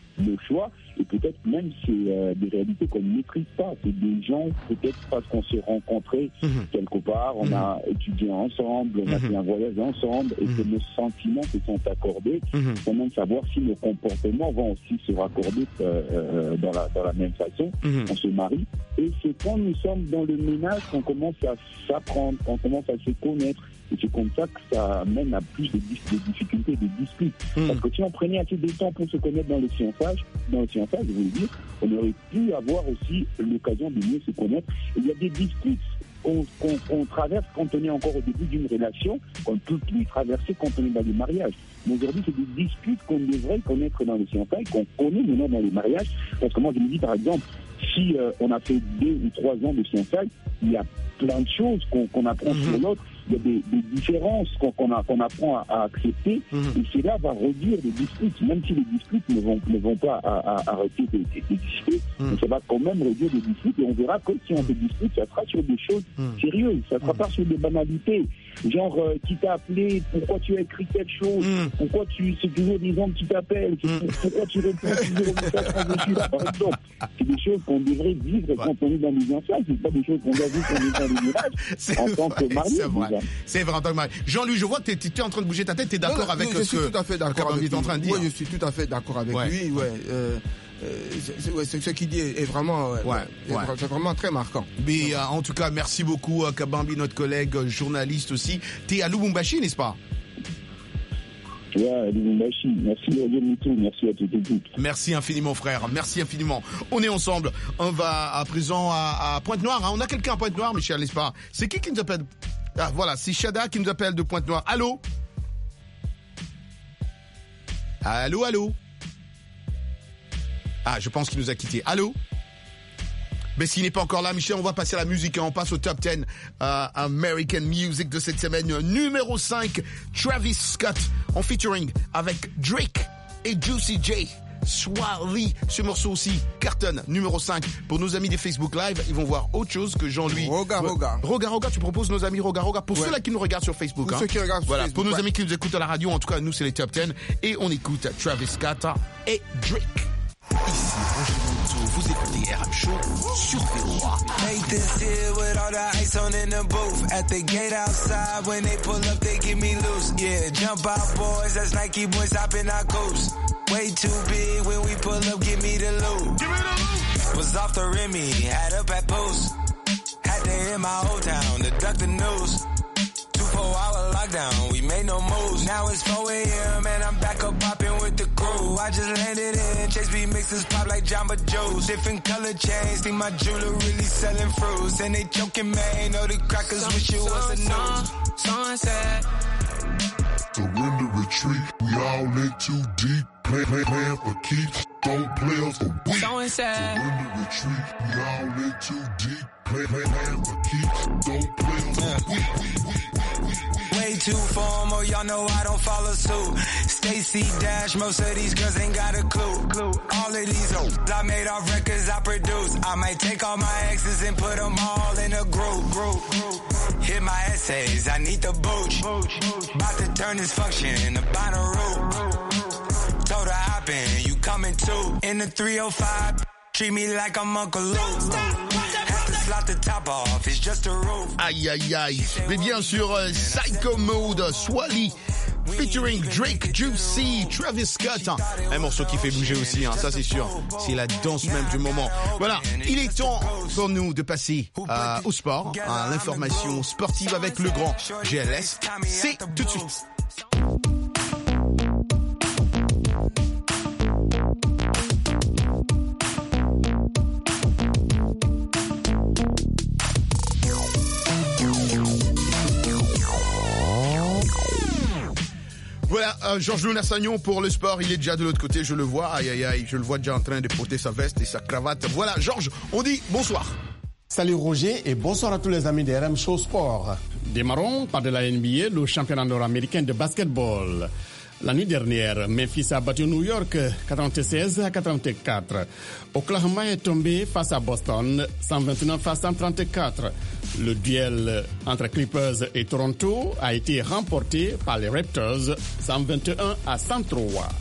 S19: le choix. Et peut-être même c'est euh, des réalités qu'on ne maîtrise pas. C'est des gens, peut-être parce qu'on s'est rencontrés mmh. quelque part, on mmh. a étudié ensemble, on mmh. a fait un voyage ensemble, et mmh. que nos sentiments se sont accordés, mmh. sans même savoir si nos comportements vont aussi se raccorder euh, euh, dans, la, dans la même façon. Mmh. On se marie. Et c'est quand nous sommes dans le ménage qu'on commence à s'apprendre, qu'on commence à se connaître. Et c'est comme ça que ça mène à plus de, de difficultés, de disputes. Mmh. Parce que si on prenait assez de temps pour se connaître dans le fiançage, dans le fiançage, je veux dire, on aurait pu avoir aussi l'occasion de mieux se connaître. Et il y a des disputes qu'on qu'on, qu'on traverse quand on est encore au début d'une relation, qu'on ne peut plus traverser quand on est dans le mariage. Mais aujourd'hui, c'est des disputes qu'on devrait connaître dans le fiançailles, qu'on connaît maintenant dans les mariages. Parce que moi, je me dis, par exemple, si euh, on a fait deux ou trois ans de fiançailles, il y a plein de choses qu'on, qu'on apprend mmh. sur l'autre. Il y a des, des différences qu'on, qu'on, a, qu'on apprend à, à accepter, mmh. et cela va réduire les disputes, même si les disputes ne vont, ne vont pas à, à, arrêter de, de, de discuter, mmh. mais ça va quand même réduire les disputes, et on verra que si on se dispute, ça sera sur des choses mmh. sérieuses, ça ne sera mmh. pas sur des banalités, genre euh, qui t'a appelé, pourquoi tu as écrit quelque chose, mmh. pourquoi tu, c'est toujours des hommes qui t'appellent, mmh. pourquoi tu réponds toujours au message quand je suis là, par exemple. C'est des choses qu'on devrait vivre ouais. quand on est dans les fiançailles, c'est pas des choses qu'on doit vivre quand on est dans les virages, en tant que marié.
S6: C'est vrai. C'est vrai, en tant que marié. Jean-Louis, je vois que tu es en train de bouger ta tête, tu es d'accord non, avec
S9: non, je
S6: ce
S9: suis tout à fait d'accord avec
S6: est en train de dire.
S9: Oui, je suis tout à fait d'accord avec ouais. lui, ouais. Euh, Euh, c'est, ouais, c'est, ce qu'il dit est, est vraiment, ouais, ouais, ouais. Est, c'est vraiment très marquant.
S6: Mais euh, en tout cas, merci beaucoup à Kabambi, notre collègue euh, journaliste aussi. T'es à Lubumbashi, n'est-ce pas?
S19: Ouais, à Lubumbashi. Merci à Dieu, merci à toute l'équipe.
S6: Merci infiniment, frère. Merci infiniment. On est ensemble. On va à présent à, à Pointe-Noire. Hein. On a quelqu'un à Pointe-Noire, Michel, n'est-ce pas? C'est qui qui nous appelle? Ah, voilà, c'est Shada qui nous appelle de Pointe-Noire. Allô? Allô, allô? Ah, je pense qu'il nous a quittés. Allô? Mais s'il n'est pas encore là, Michel, on va passer à la musique. Hein. On passe au top dix euh, American Music de cette semaine. Numéro cinq, Travis Scott en featuring avec Drake et Juicy J. Swally. Ce morceau aussi cartonne. Numéro cinq. Pour nos amis des Facebook Live, ils vont voir autre chose que Jean-Louis.
S9: Roga, Roga.
S6: Roga, Roga, tu proposes nos amis Roga, Roga. Pour ouais. ceux-là qui nous regardent sur Facebook.
S9: Pour
S6: hein.
S9: ceux qui regardent sur
S6: voilà.
S9: Facebook.
S6: Pour nos
S9: ouais.
S6: amis qui nous écoutent à la radio, en tout cas, nous, c'est les top dix. Et on écoute Travis Scott et Drake.
S12: Ici Roger Monteau, vous écoutez R M Show sur V O A.
S20: Nathan's here with all the ice on in the booth. At the gate outside, when they pull up, they get me loose. Yeah, jump out, boys, that's Nike boys hopping our coast. Way too big when we pull up, give me the loot. Give me the loot. Was off the Remy, had up at post. Had to hit my old town to duck the news. Four hour lockdown, we made no moves. Now it's four a.m. and I'm back up popping with the crew. I just landed in, Chase B mixes pop like Jamba Joe's. Different color chains, think my jeweler really selling fruits. And they joking, man, know the crackers some, wish it was a news. Sunset.
S3: Surrender, retreat, we all in too deep. Play, play, plan for keeps, don't play us for weak. Surrender, retreat, we all in too deep. Play, play, plan for keeps, don't play us for weak.
S20: Way too formal, y'all know I don't follow suit. Stacy Dash, most of these girls ain't got a clue. clue. All of these hoes, I made off records I produce. I might take all my exes and put them all in a group. group, group. Hit my essays, I need the booch. About to turn this function into Bonnaroo. Told her hop in, you coming too. In the three oh five, treat me like I'm Uncle Luke.
S6: Aïe aïe aïe. Mais bien sûr, euh, Psycho Mode, Swally, featuring Drake, Juicy, Travis Scott. Hein. Un morceau qui fait bouger aussi, hein, ça c'est sûr. C'est la danse même du moment. Voilà, il est temps pour nous de passer euh, au sport, à l'information sportive avec le grand G L S. C'est tout de suite. Voilà, euh, Georges Lunassagnon pour le sport, il est déjà de l'autre côté, je le vois, aïe aïe aïe, je le vois déjà en train de porter sa veste et sa cravate. Voilà, Georges, on dit bonsoir.
S21: Salut Roger et bonsoir à tous les amis de R M Show Sport. Démarrons par de la N B A, le championnat nord-américain de basketball. La nuit dernière, Memphis a battu New York quatre-vingt-seize à quatre-vingt-quatre. Oklahoma est tombé face à Boston cent vingt-neuf à cent trente-quatre. Le duel entre Clippers et Toronto a été remporté par les Raptors cent vingt et un à cent trois.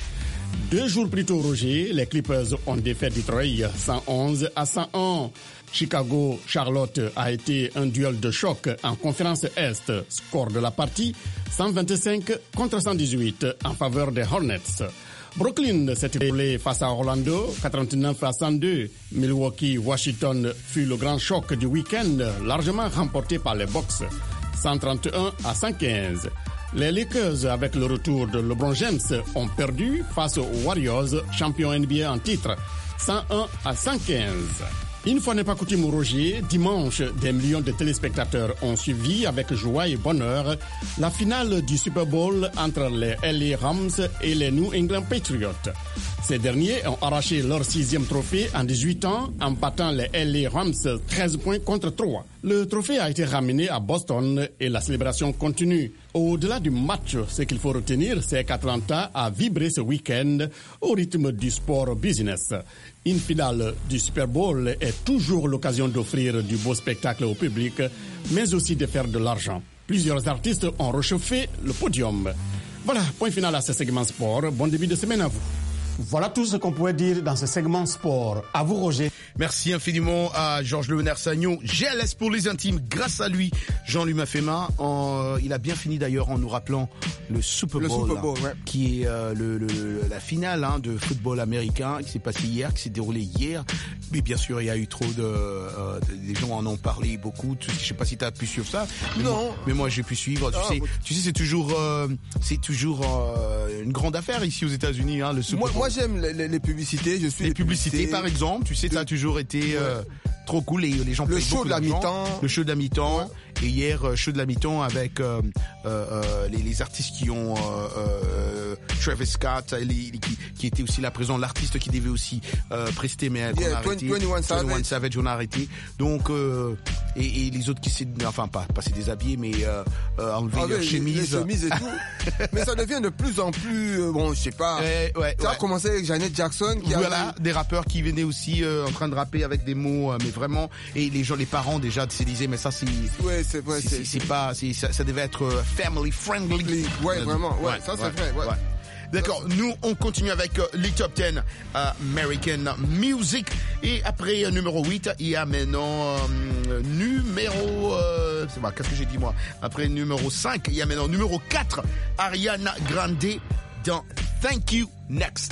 S21: Deux jours plus tôt, Roger, les Clippers ont défait Detroit cent onze à cent un. Chicago-Charlotte a été un duel de choc en conférence Est. Score de la partie, cent vingt-cinq contre cent dix-huit en faveur des Hornets. Brooklyn s'est écroulé face à Orlando, quatre-vingt-neuf à cent deux. Milwaukee-Washington fut le grand choc du week-end, largement remporté par les Bucks, cent trente et un à cent quinze. Les Lakers, avec le retour de LeBron James, ont perdu face aux Warriors, champions N B A en titre, cent un à cent quinze. Une fois n'est pas coutume, Roger, dimanche, des millions de téléspectateurs ont suivi avec joie et bonheur la finale du Super Bowl entre les L A Rams et les New England Patriots. Ces derniers ont arraché leur sixième trophée en dix-huit ans en battant les L A Rams treize points contre trois. Le trophée a été ramené à Boston et la célébration continue. Au-delà du match, ce qu'il faut retenir, c'est qu'Atlanta a vibré ce week-end au rythme du sport business. Une finale du Super Bowl est toujours l'occasion d'offrir du beau spectacle au public, mais aussi de faire de l'argent. Plusieurs artistes ont réchauffé le podium. Voilà, point final à ce segment sport. Bon début de semaine à vous. Voilà tout ce qu'on pouvait dire dans ce segment sport. À vous, Roger.
S6: Merci infiniment à Georges Leonard-Sagnon. G L S pour les intimes. Grâce à lui, Jean-Louis Mafema. En, il a bien fini d'ailleurs en nous rappelant le Super Bowl,
S9: le Super Bowl ouais.
S6: qui est euh, le, le, la finale hein, de football américain qui s'est passé hier, qui s'est déroulé hier. Mais bien sûr, il y a eu trop de... Euh, des gens en ont parlé beaucoup. Je sais pas si tu as pu suivre ça. Mais
S9: non.
S6: Moi, mais moi, j'ai pu suivre. Tu, ah, sais, tu sais, c'est toujours, euh, c'est toujours euh, une grande affaire ici aux États-Unis, hein, le Super
S9: moi,
S6: Bowl.
S9: Moi, j'aime les, les, les publicités. Je suis
S6: les,
S9: les
S6: publicités, publicités, par exemple. Tu sais, ça a toujours été euh, trop cool. Les, les gens
S9: le show de la mi-temps.
S6: Le show de la mi-temps. Ouais. Et hier, euh, show de la mi-temps avec euh, euh, les, les artistes qui ont euh, euh, Travis Scott, les, les, qui, qui était aussi là présent, l'artiste qui devait aussi euh, prester, mais qu'on
S9: yeah,
S6: a arrêté.
S9: vingt et un Savage.
S6: vingt et un Savage, on a arrêté. Donc, euh, et, et les autres qui s'est, enfin pas, pas s'est déshabillé, mais euh, euh, enlever ah, leur chemise.
S9: Les chemises et tout. Mais ça devient de plus en plus, euh, bon, je sais pas.
S6: Ouais, ouais,
S9: ça
S6: ouais.
S9: a commencé avec Janet Jackson. Qui
S6: voilà,
S9: avait...
S6: des rappeurs qui venaient aussi euh, en train de rapper avec des mots, euh, mais vraiment, et les gens, les parents déjà se disaient, mais ça c'est,
S9: ouais, c'est vrai,
S6: c'est, c'est, c'est pas, c'est, ça, ça devait être euh, family friendly.
S9: Ouais, vraiment, ouais, ouais ça c'est
S6: ouais,
S9: vrai, ouais.
S6: ouais. D'accord, nous on continue avec euh, les top dix euh, American Music et après euh, numéro huit, il y a maintenant euh, numéro euh, c'est pas, qu'est-ce que j'ai dit moi? Après numéro cinq, il y a maintenant numéro quatre, Ariana Grande dans Thank You Next.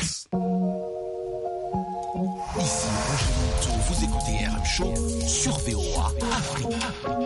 S12: Ici Roger Monteau, vous écoutez R M Show sur V O A Afrique.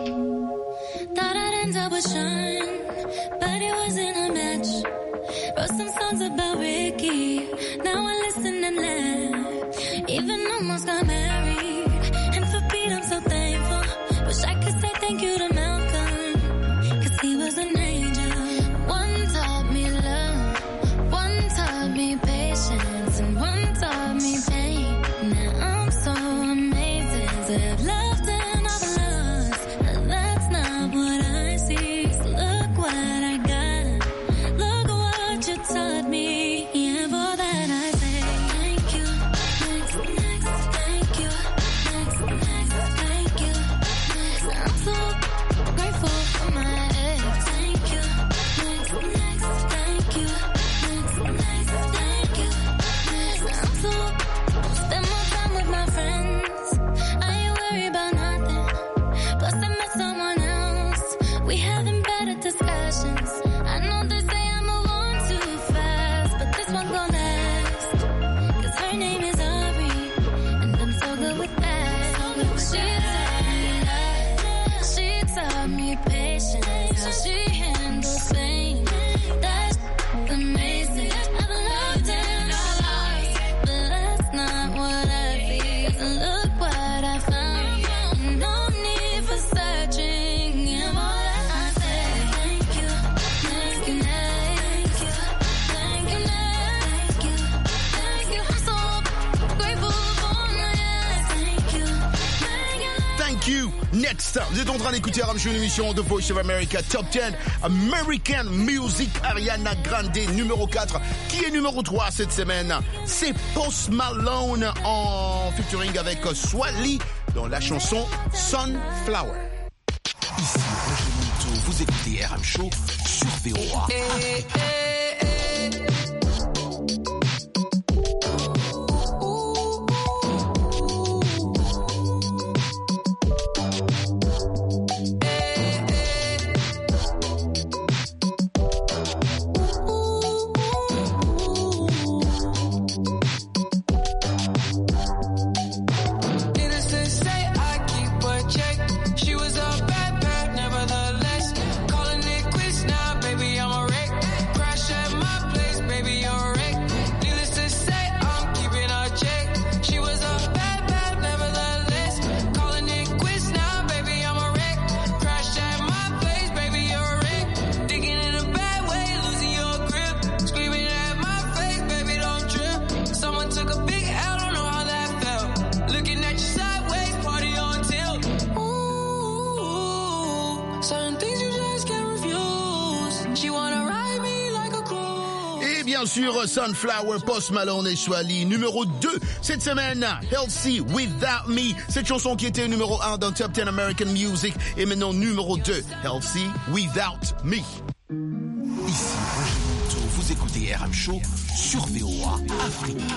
S1: Thought I'd end up with Sean, but it wasn't a match. Wrote some songs about Ricky, now I listen and laugh. Even almost got married, and for Pete I'm so thankful. Wish I could say thank you to Malcolm, cause he was an angel. One taught me love, one taught me patience, and one taught me pain. Now I'm so amazing to have loved and I've lost. That's not what I see, so look what I got. Look what you taught me, yeah, for that I say thank you. Next, next, thank you. Next, next, thank you. Next, I'm so grateful for my ex. Thank you. Next, next, thank you. Next, next, thank you. Next, I'm so spend more time with my friends. I ain't worried about nothing. Plus I met someone else. We having better discussions. I know they say I move on too fast, but this one gon' last. Cause her name is Ari, and I'm so good with that. She taught me love, she taught me patience, how she handles pain. That's amazing. I've loved and I lost, but that's not what I see. So look what I found. No need for searching. And all that I say, thank you, thank you, thank you, thank you, thank you, thank you. I'm so grateful for my ex. Thank you, thank you.
S6: Thank you. Next, vous êtes en train d'écouter R M Show, une émission de Voice of America Top dix American Music. Ariana Grande numéro quatre. Qui est numéro trois cette semaine? C'est Post Malone en featuring avec Swally dans la chanson Sunflower.
S12: Ici Roger Monteau, vous écoutez R M Show sur V O A.
S20: Hey, hey, hey.
S7: She wanna ride me like a cruise.
S6: Et bien sûr, Sunflower, Post Malone et Swally, numéro deux cette semaine, Healthy Without Me. Cette chanson qui était numéro un dans Top dix American Music et maintenant numéro deux, Healthy Without Me.
S12: Ici Roger Monteau, vous écoutez R M Show sur V O A Afrique.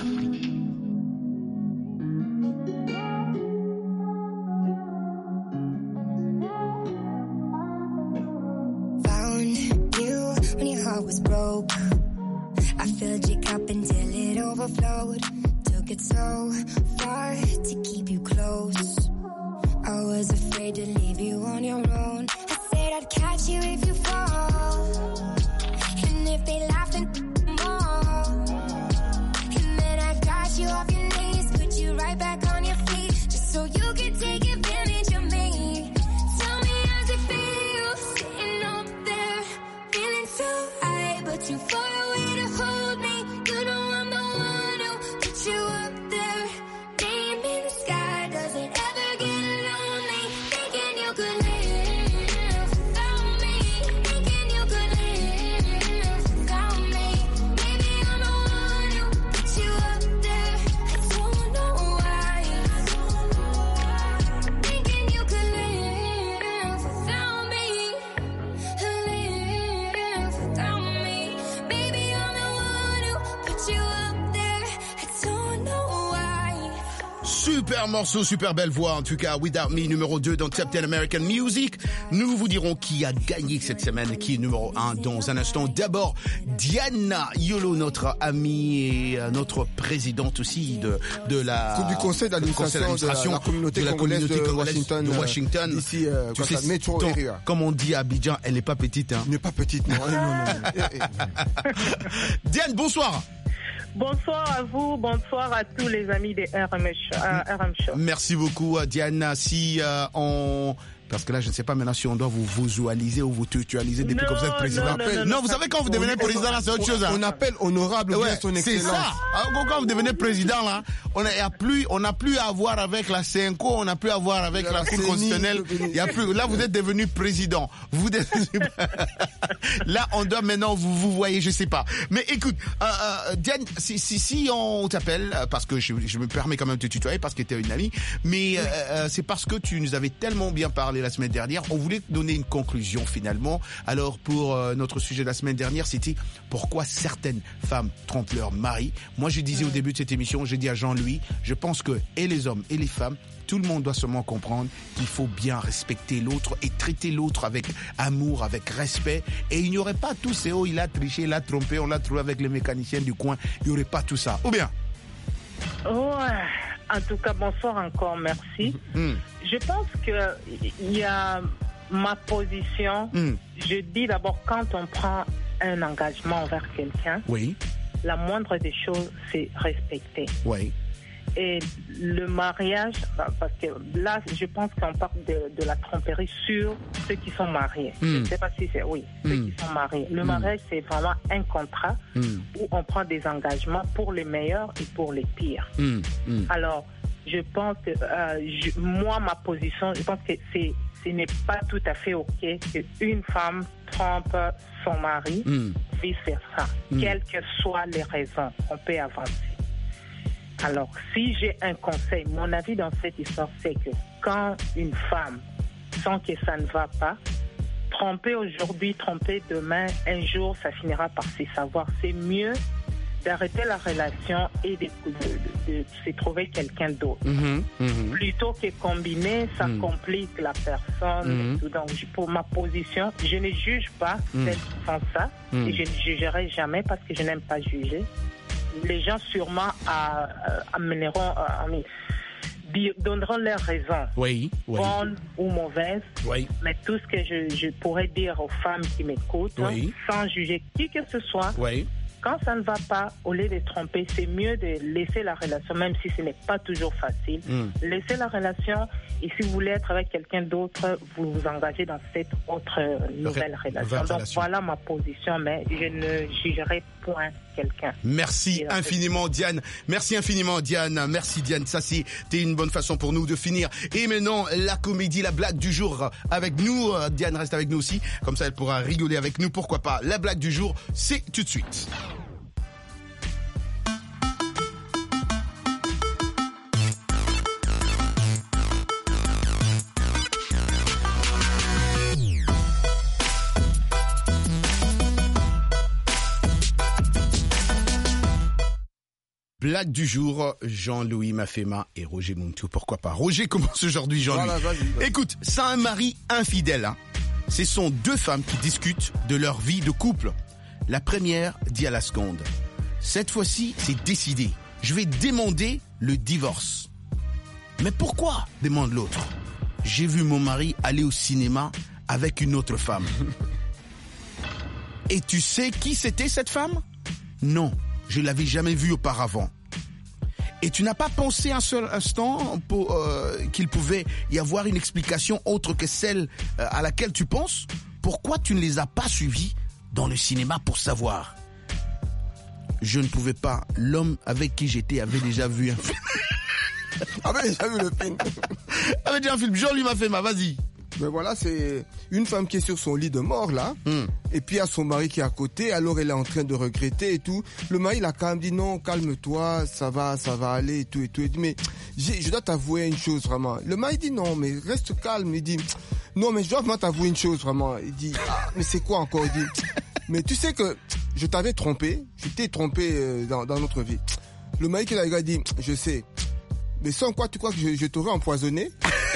S5: Was broke. I filled your cup until it overflowed. Took it so far to keep you close. I was afraid to leave you on your own. I said I'd catch you if you fall. And if they laugh then more. And then I got you off your knees, put you right back on your feet, just so you could take advantage of me. Tell me how's it feel, sitting up there, feeling so too far away to hold me. You know I'm the one who put you up there. Name in the sky, does it ever get lonely? Thinking you could live without me. Thinking you could live without me. Maybe I'm the one who put you up there. I don't know why. Thinking you could live without me. Live without me.
S6: Super morceau, super belle voix en tout cas, Without Me numéro deux dans Top dix American Music. Nous vous dirons qui a gagné cette semaine, qui est numéro un dans un instant. D'abord, Diana Yolo, notre amie et notre présidente aussi de, de la...
S9: du conseil d'administration de, de la communauté, de la communauté congolaise de Washington.
S6: De Washington.
S9: Euh, ici, euh,
S6: tu sais,
S9: métro
S6: ton,
S9: area.
S6: Comme on dit à Abidjan, elle n'est pas petite. Hein.
S9: Elle n'est pas petite, non. non, non, non.
S6: Diane, bonsoir.
S22: Bonsoir à vous, bonsoir à tous les amis des R M Show.
S6: Merci beaucoup, Diana. Si euh, on... Parce que là, je ne sais pas maintenant si on doit vous visualiser ou vous tutualiser depuis
S22: non,
S6: que vous êtes président.
S22: Non, non, non,
S6: non vous savez, quand vous devenez président, là, c'est autre chose. Hein.
S9: On appelle honorable
S6: ouais,
S9: bien son excellence.
S6: C'est ça. Alors, quand vous devenez président, là, on n'a plus, on n'a plus à voir avec la Cinco, on n'a plus à voir avec la, la Cour constitutionnelle. Il y a plus. Là, vous êtes devenu président. Vous êtes... Là, on doit maintenant vous vous voyez, je sais pas. Mais écoute, euh, euh, Diane, si, si si on t'appelle, parce que je, je me permets quand même de te tutoyer parce que tu es une amie, mais euh, c'est parce que tu nous avais tellement bien parlé la semaine dernière. On voulait donner une conclusion finalement. Alors pour euh, notre sujet de la semaine dernière, c'était pourquoi certaines femmes trompent leur mari. Moi, je disais au début de cette émission, j'ai dit à Jean-Louis, je pense que et les hommes et les femmes, tout le monde doit seulement comprendre qu'il faut bien respecter l'autre et traiter l'autre avec amour, avec respect. Et il n'y aurait pas tout ces oh, il a triché, il a trompé, on l'a trouvé avec les mécaniciens du coin. Il n'y aurait pas tout ça. Ou bien?
S22: Ouais. En tout cas, bonsoir encore, merci. Mm. Je pense qu'il y a ma position. Mm. Je dis d'abord, quand on prend un engagement envers quelqu'un,
S6: oui.
S22: la moindre des choses, c'est respecter.
S6: Oui.
S22: Et le mariage, parce que là, je pense qu'on parle de, de la tromperie sur ceux qui sont mariés. Mm. Je ne sais pas si c'est... Oui, mm. ceux qui sont mariés. Le mm. mariage, c'est vraiment un contrat mm. où on prend des engagements pour les meilleurs et pour les pires.
S6: Mm. Mm.
S22: Alors, je pense que... Euh, je, moi, ma position, je pense que c'est, ce n'est pas tout à fait OK qu'une femme trompe son mari, mm. vice-versa. Mm. Quelles que soient les raisons, on peut avancer. Alors, si j'ai un conseil, mon avis dans cette histoire, c'est que quand une femme sent que ça ne va pas, tromper aujourd'hui, tromper demain, un jour, ça finira par se savoir. C'est mieux d'arrêter la relation et de, de, de, de se trouver quelqu'un d'autre.
S6: Mmh, mmh.
S22: Plutôt que combiner, ça mmh. complique la personne. Mmh. Donc, pour ma position, je ne juge pas mmh. celles qui font ça mmh. et je ne jugerai jamais parce que je n'aime pas juger. Les gens sûrement à, à, amèneront, à, à, donneront leurs raisons,
S6: oui, oui.
S22: bonnes ou mauvaises.
S6: Oui.
S22: Mais tout ce que je, je pourrais dire aux femmes qui m'écoutent,
S6: oui.
S22: sans juger qui que ce soit,
S6: oui.
S22: quand ça ne va pas, au lieu de tromper, c'est mieux de laisser la relation, même si ce n'est pas toujours facile. Mm. Laissez la relation et si vous voulez être avec quelqu'un d'autre, vous vous engagez dans cette autre nouvelle Ré- relation. Donc relation. Voilà ma position, mais je ne jugerai point quelqu'un.
S6: Merci infiniment Diane. Merci infiniment Diane. Merci Diane. Ça c'était une bonne façon pour nous de finir. Et maintenant la comédie, la blague du jour avec nous. Diane reste avec nous aussi. Comme ça elle pourra rigoler avec nous. Pourquoi pas. La blague du jour, c'est tout de suite. Blague du jour, Jean-Louis Mafema et Roger Muntu. Pourquoi pas? Roger commence aujourd'hui, Jean-Louis. Voilà, vas-y, vas-y. Écoute, c'est un mari infidèle. Hein. Ce sont deux femmes qui discutent de leur vie de couple. La première dit à la seconde, cette fois-ci, c'est décidé. Je vais demander le divorce. Mais pourquoi? Demande l'autre. J'ai vu mon mari aller au cinéma avec une autre femme. Et tu sais qui c'était cette femme? Non, je l'avais jamais vue auparavant. Et tu n'as pas pensé un seul instant pour, euh, qu'il pouvait y avoir une explication autre que celle euh, à laquelle tu penses? Pourquoi tu ne les as pas suivis dans le cinéma pour savoir? Je ne pouvais pas. L'homme avec qui j'étais avait déjà vu un film.
S9: avait déjà vu le film.
S6: avait déjà un film. Jean-Louis Mafema, vas-y.
S9: Ben voilà, c'est une femme qui est sur son lit de mort, là. Mm. Et puis, il y a son mari qui est à côté. Alors, elle est en train de regretter et tout. Le mari, il a quand même dit, non, calme-toi, ça va, ça va aller et tout et tout. Il dit, mais je dois t'avouer une chose, vraiment. Le mari dit, non, mais reste calme. Il dit, non, mais je dois vraiment t'avouer une chose, vraiment. Il dit, ah, mais c'est quoi encore? Il dit, mais tu sais que je t'avais trompé. Je t'ai trompé euh, dans, dans notre vie. Le mari qui l'a dit, je sais. Mais sans quoi, tu crois que je, je t'aurais empoisonné?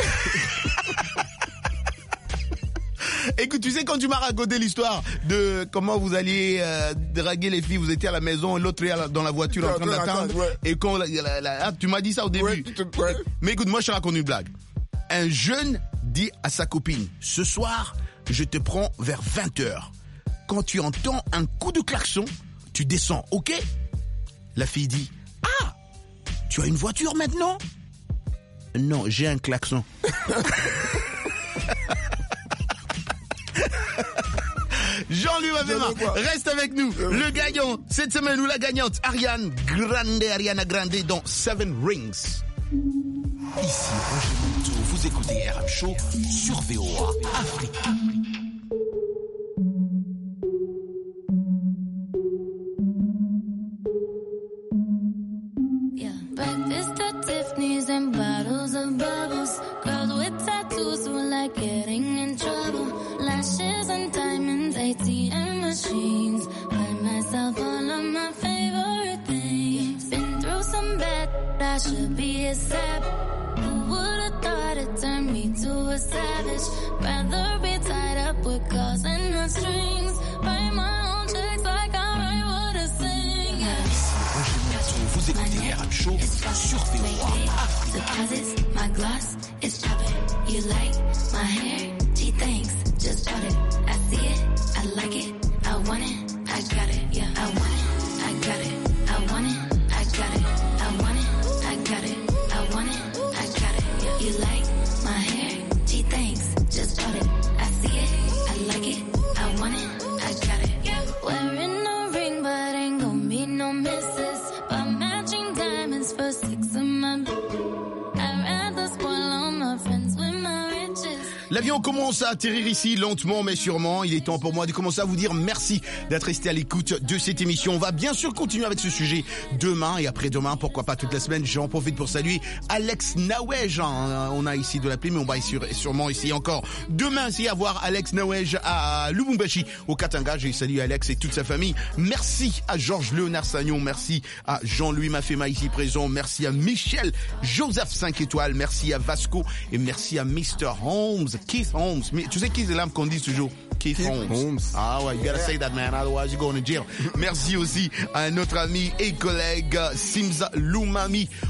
S6: Écoute, tu sais, quand tu m'as raconté l'histoire de comment vous alliez euh, draguer les filles, vous étiez à la maison, l'autre est dans la voiture en train d'attendre, ouais. Et quand la, la, la, ah, tu m'as dit ça au début. Ouais, te... ouais. Mais écoute, moi je te raconte une blague. Un jeune dit à sa copine, ce soir, je te prends vers vingt heures. Quand tu entends un coup de klaxon, tu descends, ok? La fille dit, ah, tu as une voiture maintenant? Non, j'ai un klaxon. Jean-Louis Mafema, reste avec nous. Le gagnant, cette semaine, ou la gagnante, Ariane Grande, Ariana Grande dans Seven Rings.
S12: Ici Roger Muntu, vous écoutez R M Show sur V O A Afrique.
S1: Yeah, breakfast at Tiffany's and bottles of bubbles. Girls with tattoos who like getting in trouble. Lashes and diamonds, A T M machines. Buy myself all of my favorite things. Been through some bad, I should be a sap. Who would've thought it turned me to a savage? Rather be tied up with calls and no strings. Write my own checks like I write what I sing.
S12: Vous écoutez R M Show sur V O A Afrique.
S1: Deposits, my gloss is poppin'. You like my hair? Gee, thanks. Just bought it. I see it. I like it. I want it. I got it. Yeah, I want it. I got it. I want it. I got it. I want it. I got it. I want it. I got it. Yeah. You like my hair? Gee, thanks. Just bought it. I see it. I like it. I want it. I got it. Yeah. Wearing a ring, but ain't gon' be no misses. But matching diamonds for six of my. I'd rather spoil all my friends with my riches.
S6: L'avion commence à atterrir ici lentement mais sûrement. Il est temps pour moi de commencer à vous dire merci d'être resté à l'écoute de cette émission. On va bien sûr continuer avec ce sujet demain et après-demain, pourquoi pas toute la semaine. J'en profite pour saluer Alex Nawej. On a ici de l'appeler, mais on va sûrement essayer encore demain essayer à voir Alex Nawej à Lubumbashi au Katanga. J'ai salué Alex et toute sa famille. Merci à Georges Léonard Sagnon. Merci à Jean-Louis Mafema ici présent. Merci à Michel Joseph cinq étoiles. Merci à Vasco et merci à mister Holmes. Keith Holmes. Tu sais qui c'est l'âme qu'on dit toujours? Keith, Keith Holmes. Holmes. Ah ouais, you gotta say that, man, otherwise you're going to jail. Merci aussi à notre ami et collègue Simza Lumami.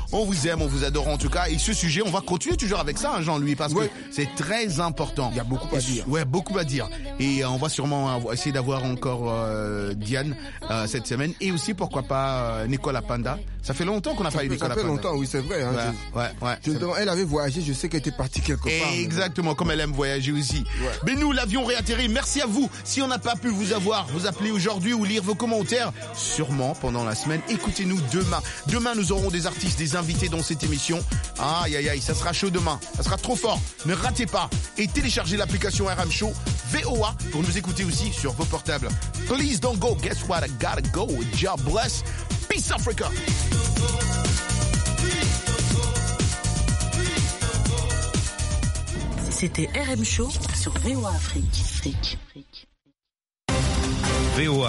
S6: On vous aime, on vous adore en tout cas. Et ce sujet, on va continuer toujours avec ça, hein, Jean-Louis, parce
S9: ouais.
S6: que c'est très important.
S9: Il y a beaucoup à dire.
S6: Ouais, beaucoup à dire. Et euh, on va sûrement essayer d'avoir encore euh, Diane euh, cette semaine. Et aussi, pourquoi pas, euh, Nicolas Panda. Ça fait longtemps qu'on n'a pas eu Nicolas Panda.
S9: Ça fait longtemps, oui, c'est vrai. Hein,
S6: ouais, ouais, ouais.
S9: Je demande, elle avait voyagé, je sais qu'elle était partie quelque part.
S6: Exactement, comme elle aime voyager aussi. Ouais. Mais nous, l'avion réatterri. Merci à vous. Si on n'a pas pu vous avoir, vous appeler aujourd'hui ou lire vos commentaires, sûrement pendant la semaine. Écoutez-nous demain. Demain, nous aurons des artistes, des invités dans cette émission. Aïe, aïe, aïe, ça sera chaud demain. Ça sera trop fort. Ne ratez pas. Et téléchargez l'application R M Show V O A pour nous écouter aussi sur vos portables. Please don't go. Guess what? I gotta go. God bless. Peace Africa.
S8: C'était R M Show sur V O A Afrique. Afrique.
S12: V O A